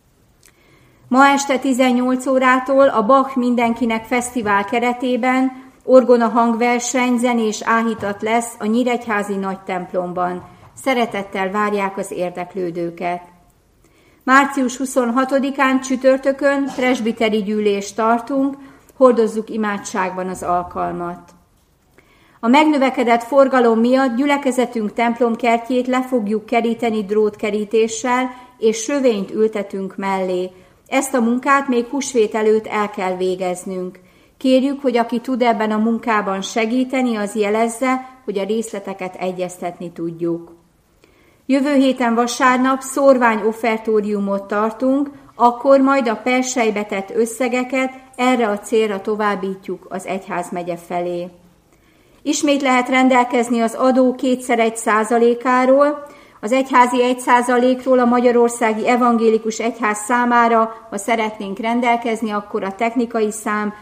S1: Ma este 18 órától a Bach Mindenkinek Fesztivál keretében orgona hangverseny, zenés áhítat lesz a Nyíregyházi Nagytemplomban. Szeretettel várják az érdeklődőket. Március 26-án csütörtökön presbiteri gyűlést tartunk, hordozzuk imádságban az alkalmat. A megnövekedett forgalom miatt gyülekezetünk templomkertjét le fogjuk keríteni drótkerítéssel, és sövényt ültetünk mellé. Ezt a munkát még húsvét előtt el kell végeznünk. Kérjük, hogy aki tud ebben a munkában segíteni, az jelezze, hogy a részleteket egyeztetni tudjuk. Jövő héten vasárnap szórvány offertóriumot tartunk, akkor majd a persejbe tett összegeket erre a célra továbbítjuk az egyházmegye felé. Ismét lehet rendelkezni az adó 2x1%-áról, az egyházi 1%-ról a Magyarországi Evangélikus Egyház számára, ha szeretnénk rendelkezni, akkor a technikai szám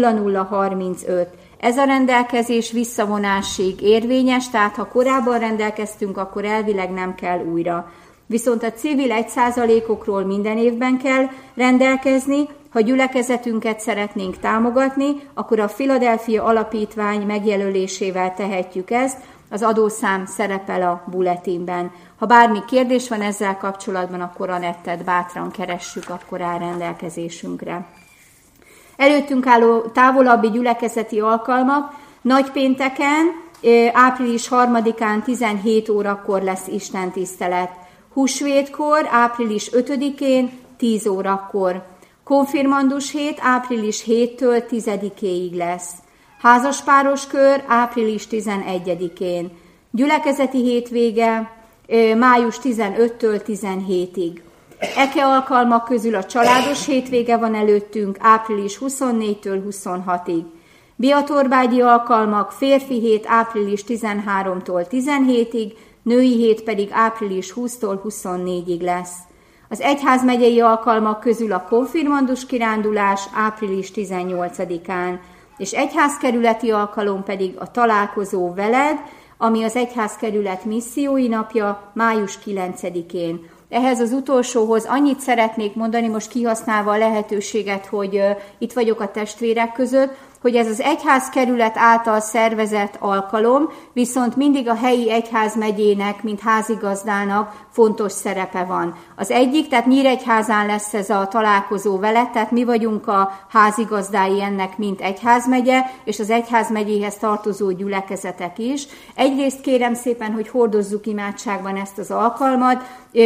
S1: 0035. Ez a rendelkezés visszavonásig érvényes, tehát ha korábban rendelkeztünk, akkor elvileg nem kell újra. Viszont a civil 1%-okról minden évben kell rendelkezni, ha gyülekezetünket szeretnénk támogatni, akkor a Philadelphia Alapítvány megjelölésével tehetjük ezt, az adószám szerepel a bulletinben. Ha bármi kérdés van ezzel kapcsolatban, akkor Anettet bátran keressük, akkor áll rendelkezésünkre. Előttünk álló távolabbi gyülekezeti alkalmak nagypénteken, április 3-án 17 órakor lesz istentisztelet. Húsvétkor, április 5-én 10 órakor. Konfirmandus hét április 7-től 10-éig lesz. Házaspáros kör április 11-én. Gyülekezeti hétvége május 15-től 17-ig. Eke alkalmak közül a családos hétvége van előttünk április 24-től 26-ig. Biatorbágyi alkalmak férfi hét április 13-tól 17-ig, női hét pedig április 20-tól 24-ig lesz. Az egyházmegyei alkalmak közül a konfirmandus kirándulás április 18-án, és egyházkerületi alkalom pedig a találkozó veled, ami az egyházkerület missziói napja május 9-én. Ehhez az utolsóhoz annyit szeretnék mondani, most kihasználva a lehetőséget, hogy itt vagyok a testvérek között, hogy ez az egyházkerület által szervezett alkalom, viszont mindig a helyi egyházmegyének, mint házigazdának fontos szerepe van. Az egyik, tehát Nyíregyházán lesz ez a találkozó veled, tehát mi vagyunk a házigazdái ennek, mint egyházmegye, és az egyházmegyéhez tartozó gyülekezetek is. Egyrészt kérem szépen, hogy hordozzuk imádságban ezt az alkalmat,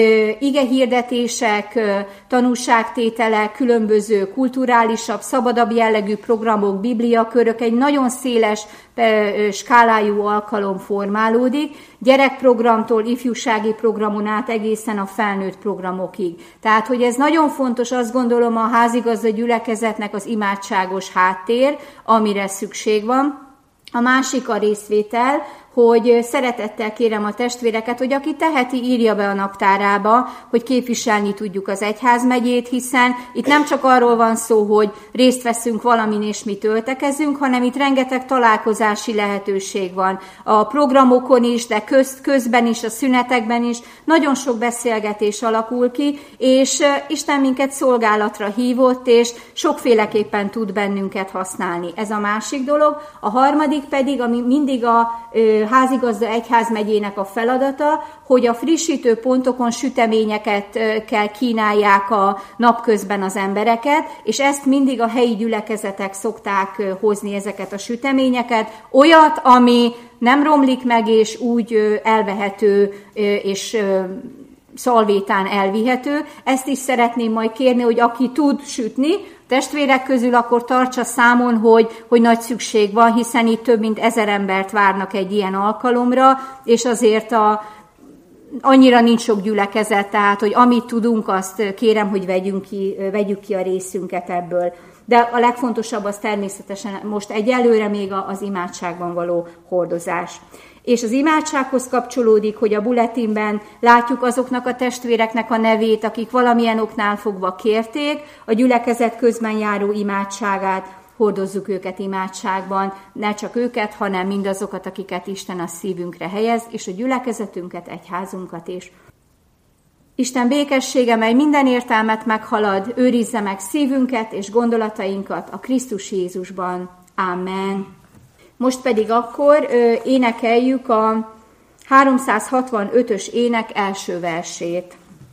S1: igehirdetések, tanúságtételek, különböző kulturálisabb, szabadabb jellegű programok, bibliakörök, egy nagyon széles skálájú alkalom formálódik, gyerekprogramtól ifjúsági programon át egészen a felnőtt programokig. Tehát, hogy ez nagyon fontos, azt gondolom, a házigazda gyülekezetnek az imádságos háttér, amire szükség van. A másik a részvétel, hogy szeretettel kérem a testvéreket, hogy aki teheti, írja be a naptárába, hogy képviselni tudjuk az egyházmegyét, hiszen itt nem csak arról van szó, hogy részt veszünk valamin és mi töltekezünk, hanem itt rengeteg találkozási lehetőség van. A programokon is, de közben is, a szünetekben is nagyon sok beszélgetés alakul ki, és Isten minket szolgálatra hívott, és sokféleképpen tud bennünket használni. Ez a másik dolog. A harmadik pedig, ami mindig a házigazda egyházmegyének a feladata, hogy a frissítő pontokon süteményeket kell kínálják a napközben az embereket, és ezt mindig a helyi gyülekezetek szokták hozni, ezeket a süteményeket. Olyat, ami nem romlik meg, és úgy elvehető, és szalvétán elvihető. Ezt is szeretném majd kérni, hogy aki tud sütni, testvérek közül, akkor tartsa számon, hogy nagy szükség van, hiszen itt több mint 1000 embert várnak egy ilyen alkalomra, és azért annyira nincs sok gyülekezet, tehát, hogy amit tudunk, azt kérem, hogy vegyük ki a részünket ebből. De a legfontosabb az természetesen most egyelőre még az imádságban való hordozás. És az imádsághoz kapcsolódik, hogy a bulletinben látjuk azoknak a testvéreknek a nevét, akik valamilyen oknál fogva kérték, a gyülekezet közben járó imádságát, hordozzuk őket imádságban, ne csak őket, hanem mindazokat, akiket Isten a szívünkre helyez, és a gyülekezetünket, egyházunkat is. Isten békessége, mely minden értelmet meghalad, őrizze meg szívünket és gondolatainkat a Krisztus Jézusban. Amen. Most pedig akkor énekeljük a 365-ös ének első versét.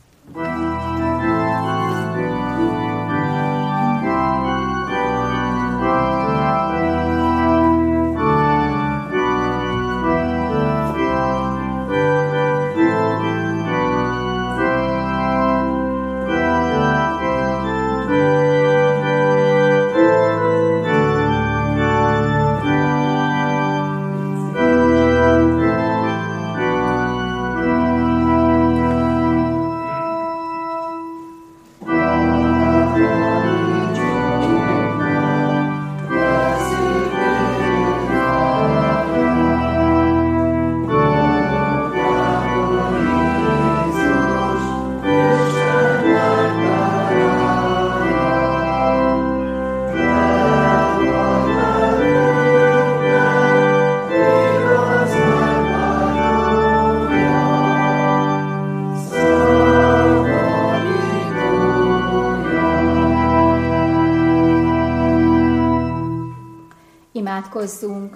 S1: Imádkozzunk.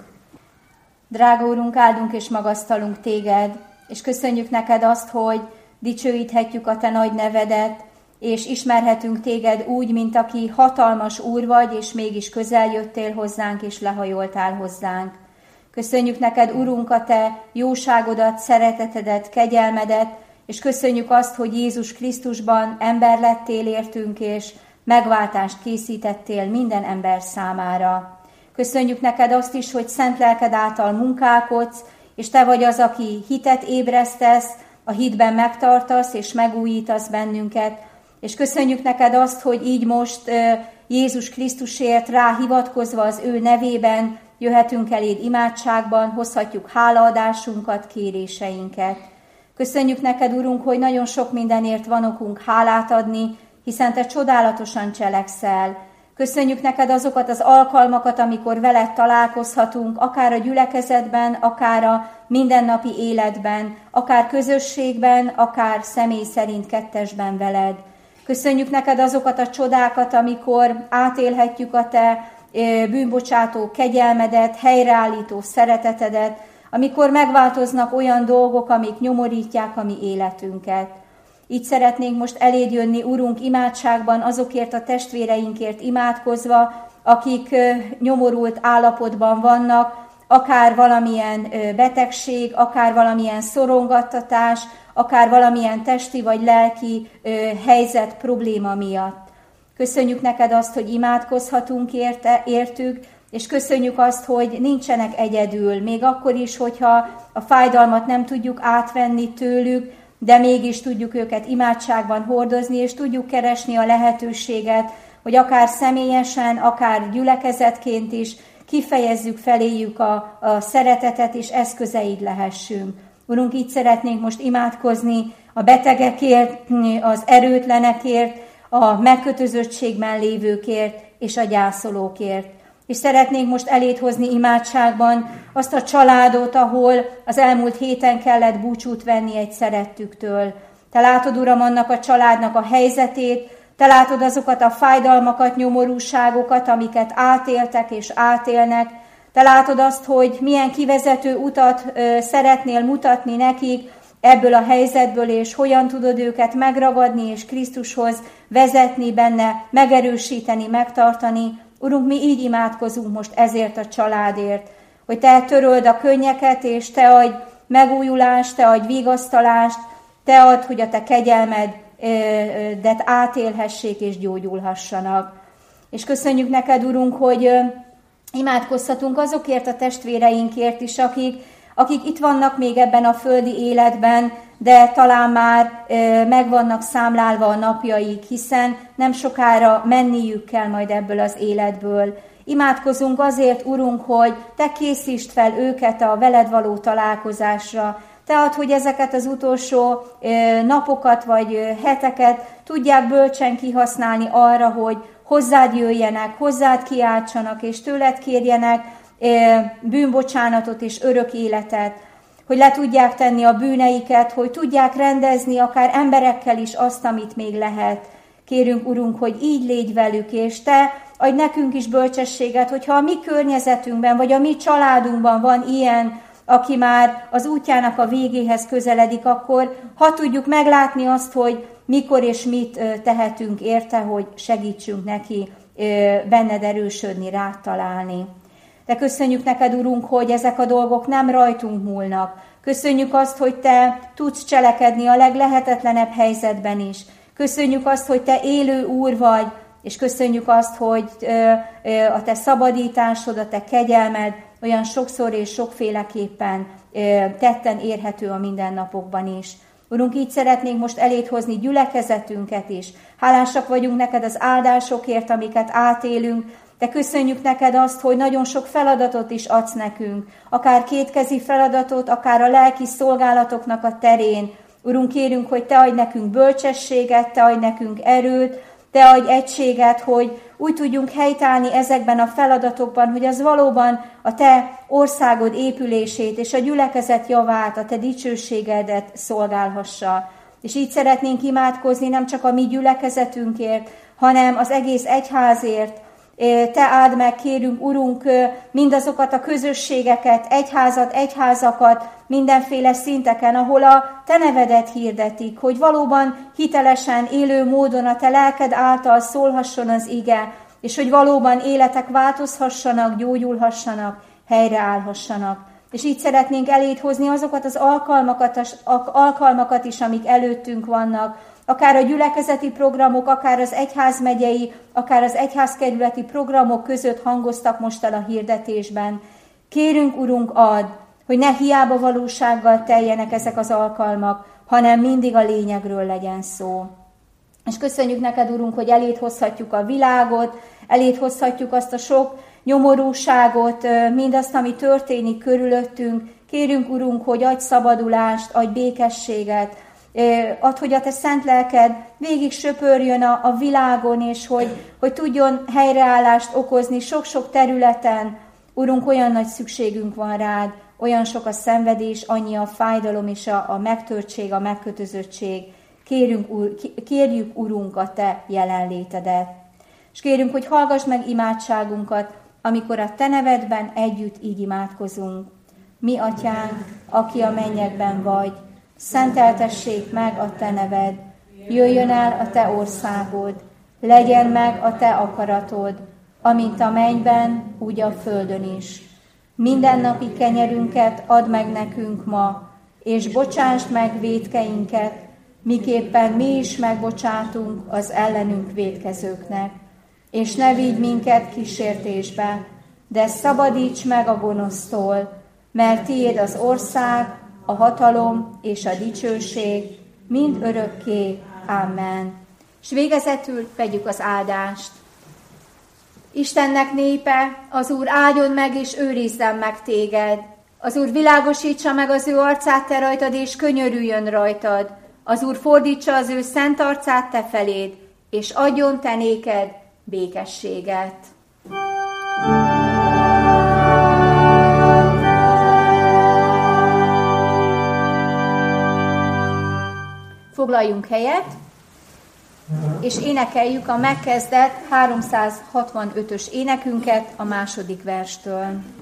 S1: Drága Úrunk, áldunk és magasztalunk Téged, és köszönjük neked azt, hogy dicsőíthetjük a Te nagy nevedet, és ismerhetünk Téged úgy, mint aki hatalmas Úr vagy, és mégis közel jöttél hozzánk, és lehajoltál hozzánk. Köszönjük neked, Urunk, a Te jóságodat, szeretetedet, kegyelmedet, és köszönjük azt, hogy Jézus Krisztusban ember lettél értünk, és megváltást készítettél minden ember számára. Köszönjük neked azt is, hogy szent lelked által munkálkodsz, és te vagy az, aki hitet ébresztesz, a hitben megtartasz és megújítasz bennünket. És köszönjük neked azt, hogy így most Jézus Krisztusért rá hivatkozva az ő nevében jöhetünk eléd imádságban, hozhatjuk hálaadásunkat, kéréseinket. Köszönjük neked, Urunk, hogy nagyon sok mindenért van okunk hálát adni, hiszen te csodálatosan cselekszel. Köszönjük neked azokat az alkalmakat, amikor veled találkozhatunk, akár a gyülekezetben, akár a mindennapi életben, akár közösségben, akár személy szerint kettesben veled. Köszönjük neked azokat a csodákat, amikor átélhetjük a te bűnbocsátó kegyelmedet, helyreállító szeretetedet, amikor megváltoznak olyan dolgok, amik nyomorítják a mi életünket. Így szeretnénk most eléd jönni, Urunk, imádságban azokért a testvéreinkért imádkozva, akik nyomorult állapotban vannak, akár valamilyen betegség, akár valamilyen szorongattatás, akár valamilyen testi vagy lelki helyzet, probléma miatt. Köszönjük neked azt, hogy imádkozhatunk értük, és köszönjük azt, hogy nincsenek egyedül, még akkor is, hogyha a fájdalmat nem tudjuk átvenni tőlük, de mégis tudjuk őket imádságban hordozni, és tudjuk keresni a lehetőséget, hogy akár személyesen, akár gyülekezetként is kifejezzük feléjük a szeretetet, és eszközeid lehessünk. Urunk, így szeretnénk most imádkozni a betegekért, az erőtlenekért, a megkötözöttségben lévőkért és a gyászolókért. És szeretnénk most eléd hozni imádságban azt a családot, ahol az elmúlt héten kellett búcsút venni egy szerettüktől. Te látod, Uram, annak a családnak a helyzetét, te látod azokat a fájdalmakat, nyomorúságokat, amiket átéltek és átélnek. Te látod azt, hogy milyen kivezető utat szeretnél mutatni nekik ebből a helyzetből, és hogyan tudod őket megragadni és Krisztushoz vezetni benne, megerősíteni, megtartani. Urunk, mi így imádkozunk most ezért a családért, hogy te töröld a könnyeket, és te adj megújulást, te adj vigasztalást, te add, hogy a te kegyelmedet átélhessék és gyógyulhassanak. És köszönjük neked, Urunk, hogy imádkozhatunk azokért a testvéreinkért is, akik itt vannak még ebben a földi életben, de talán már meg vannak számlálva a napjaik, hiszen nem sokára menniük kell majd ebből az életből. Imádkozunk azért, Urunk, hogy te készítsd fel őket a veled való találkozásra. Te add, hogy ezeket az utolsó napokat vagy heteket tudják bölcsen kihasználni arra, hogy hozzád jöjjenek, hozzád kiáltsanak, és tőled kérjenek bűnbocsánatot és örök életet, hogy le tudják tenni a bűneiket, hogy tudják rendezni akár emberekkel is azt, amit még lehet. Kérünk, Urunk, hogy így légy velük, és te adj nekünk is bölcsességet, hogyha a mi környezetünkben, vagy a mi családunkban van ilyen, aki már az útjának a végéhez közeledik, akkor ha tudjuk meglátni azt, hogy mikor és mit tehetünk érte, hogy segítsünk neki benned erősödni, rád találni. De köszönjük neked, Urunk, hogy ezek a dolgok nem rajtunk múlnak. Köszönjük azt, hogy te tudsz cselekedni a leglehetetlenebb helyzetben is. Köszönjük azt, hogy te élő Úr vagy, és köszönjük azt, hogy a te szabadításod, a te kegyelmed olyan sokszor és sokféleképpen tetten érhető a mindennapokban is. Urunk, így szeretnénk most eléd hozni gyülekezetünket is. Hálásak vagyunk neked az áldásokért, amiket átélünk, de köszönjük neked azt, hogy nagyon sok feladatot is adsz nekünk, akár kétkezi feladatot, akár a lelki szolgálatoknak a terén. Urunk, kérünk, hogy te adj nekünk bölcsességet, te adj nekünk erőt, te adj egységet, hogy úgy tudjunk helytállni ezekben a feladatokban, hogy az valóban a te országod épülését és a gyülekezet javát, a te dicsőségedet szolgálhassa. És így szeretnénk imádkozni nem csak a mi gyülekezetünkért, hanem az egész egyházért. Te áld meg, kérünk, Urunk, mindazokat a közösségeket, egyházakat, mindenféle szinteken, ahol a te nevedet hirdetik, hogy valóban hitelesen, élő módon a te lelked által szólhasson az ige, és hogy valóban életek változhassanak, gyógyulhassanak, helyreállhassanak. És így szeretnénk eléd hozni azokat az alkalmakat is, amik előttünk vannak, akár a gyülekezeti programok, akár az egyházmegyei, akár az egyházkerületi programok között hangoztak most el a hirdetésben. Kérünk, Urunk, add, hogy ne hiába valósággal teljenek ezek az alkalmak, hanem mindig a lényegről legyen szó. És köszönjük neked, Urunk, hogy eléd hozhatjuk a világot, eléd hozhatjuk azt a sok nyomorúságot, mindazt, ami történik körülöttünk. Kérünk, Urunk, hogy adj szabadulást, adj békességet, add, hogy a te szent lelked végig söpörjön a világon, és hogy tudjon helyreállást okozni sok-sok területen. Urunk, olyan nagy szükségünk van rád, olyan sok a szenvedés, annyi a fájdalom és a megtörtség, a megkötözöttség. Kérjük, Urunk, a te jelenlétedet. És kérünk, hogy hallgass meg imádságunkat, amikor a te nevedben együtt így imádkozunk. Mi, Atyánk, aki a mennyekben vagy, szenteltessék meg a te neved, jöjjön el a te országod, legyen meg a te akaratod, amint a mennyben, úgy a földön is. Mindennapi kenyerünket add meg nekünk ma, és bocsásd meg vétkeinket, miképpen mi is megbocsátunk az ellenünk vétkezőknek. És ne vigy minket kísértésbe, de szabadíts meg a gonosztól, mert tiéd az ország, a hatalom és a dicsőség mind örökké. Amen. És végezetül vegyük az áldást. Istennek népe, az Úr áldjon meg és őrizzen meg téged. Az Úr világosítsa meg az ő arcát te rajtad, és könyörüljön rajtad. Az Úr fordítsa az ő szent arcát te feléd, és adjon te néked békességet. Foglaljunk helyet, és énekeljük a megkezdett 365-ös énekünket a második verstől.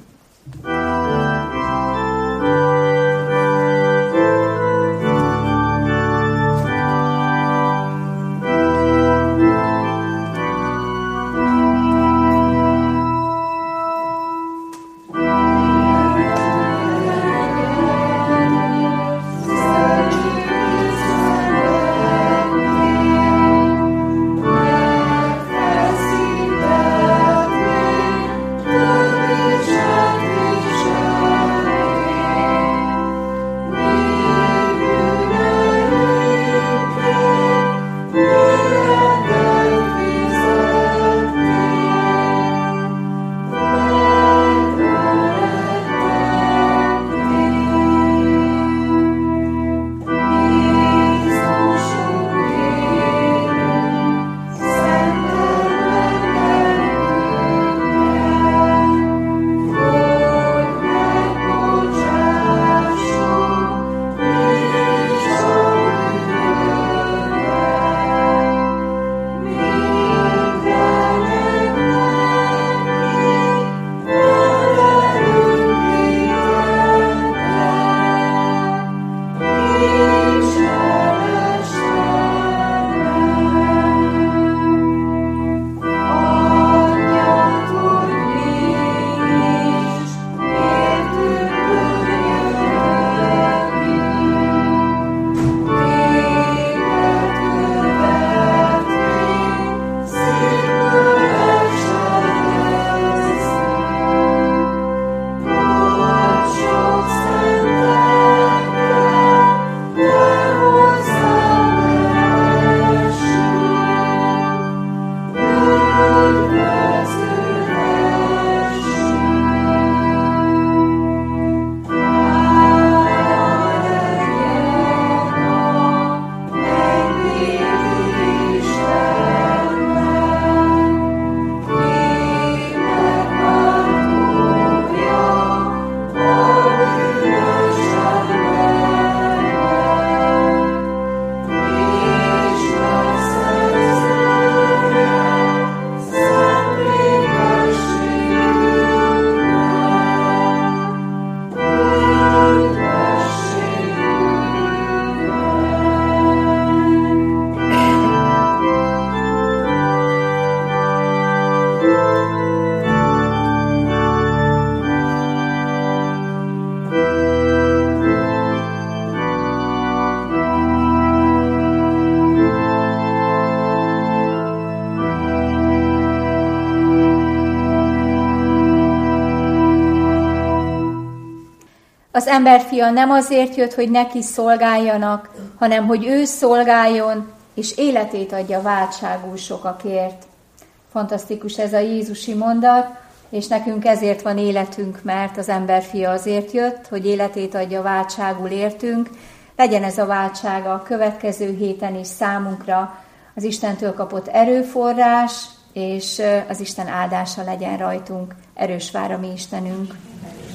S1: Az emberfia nem azért jött, hogy neki szolgáljanak, hanem hogy ő szolgáljon, és életét adja váltságul sokakért. Fantasztikus ez a jézusi mondat, és nekünk ezért van életünk, mert az emberfia azért jött, hogy életét adja váltságul értünk. Legyen ez a váltság a következő héten is számunkra az Istentől kapott erőforrás, és az Isten áldása legyen rajtunk. Erős vár a mi Istenünk.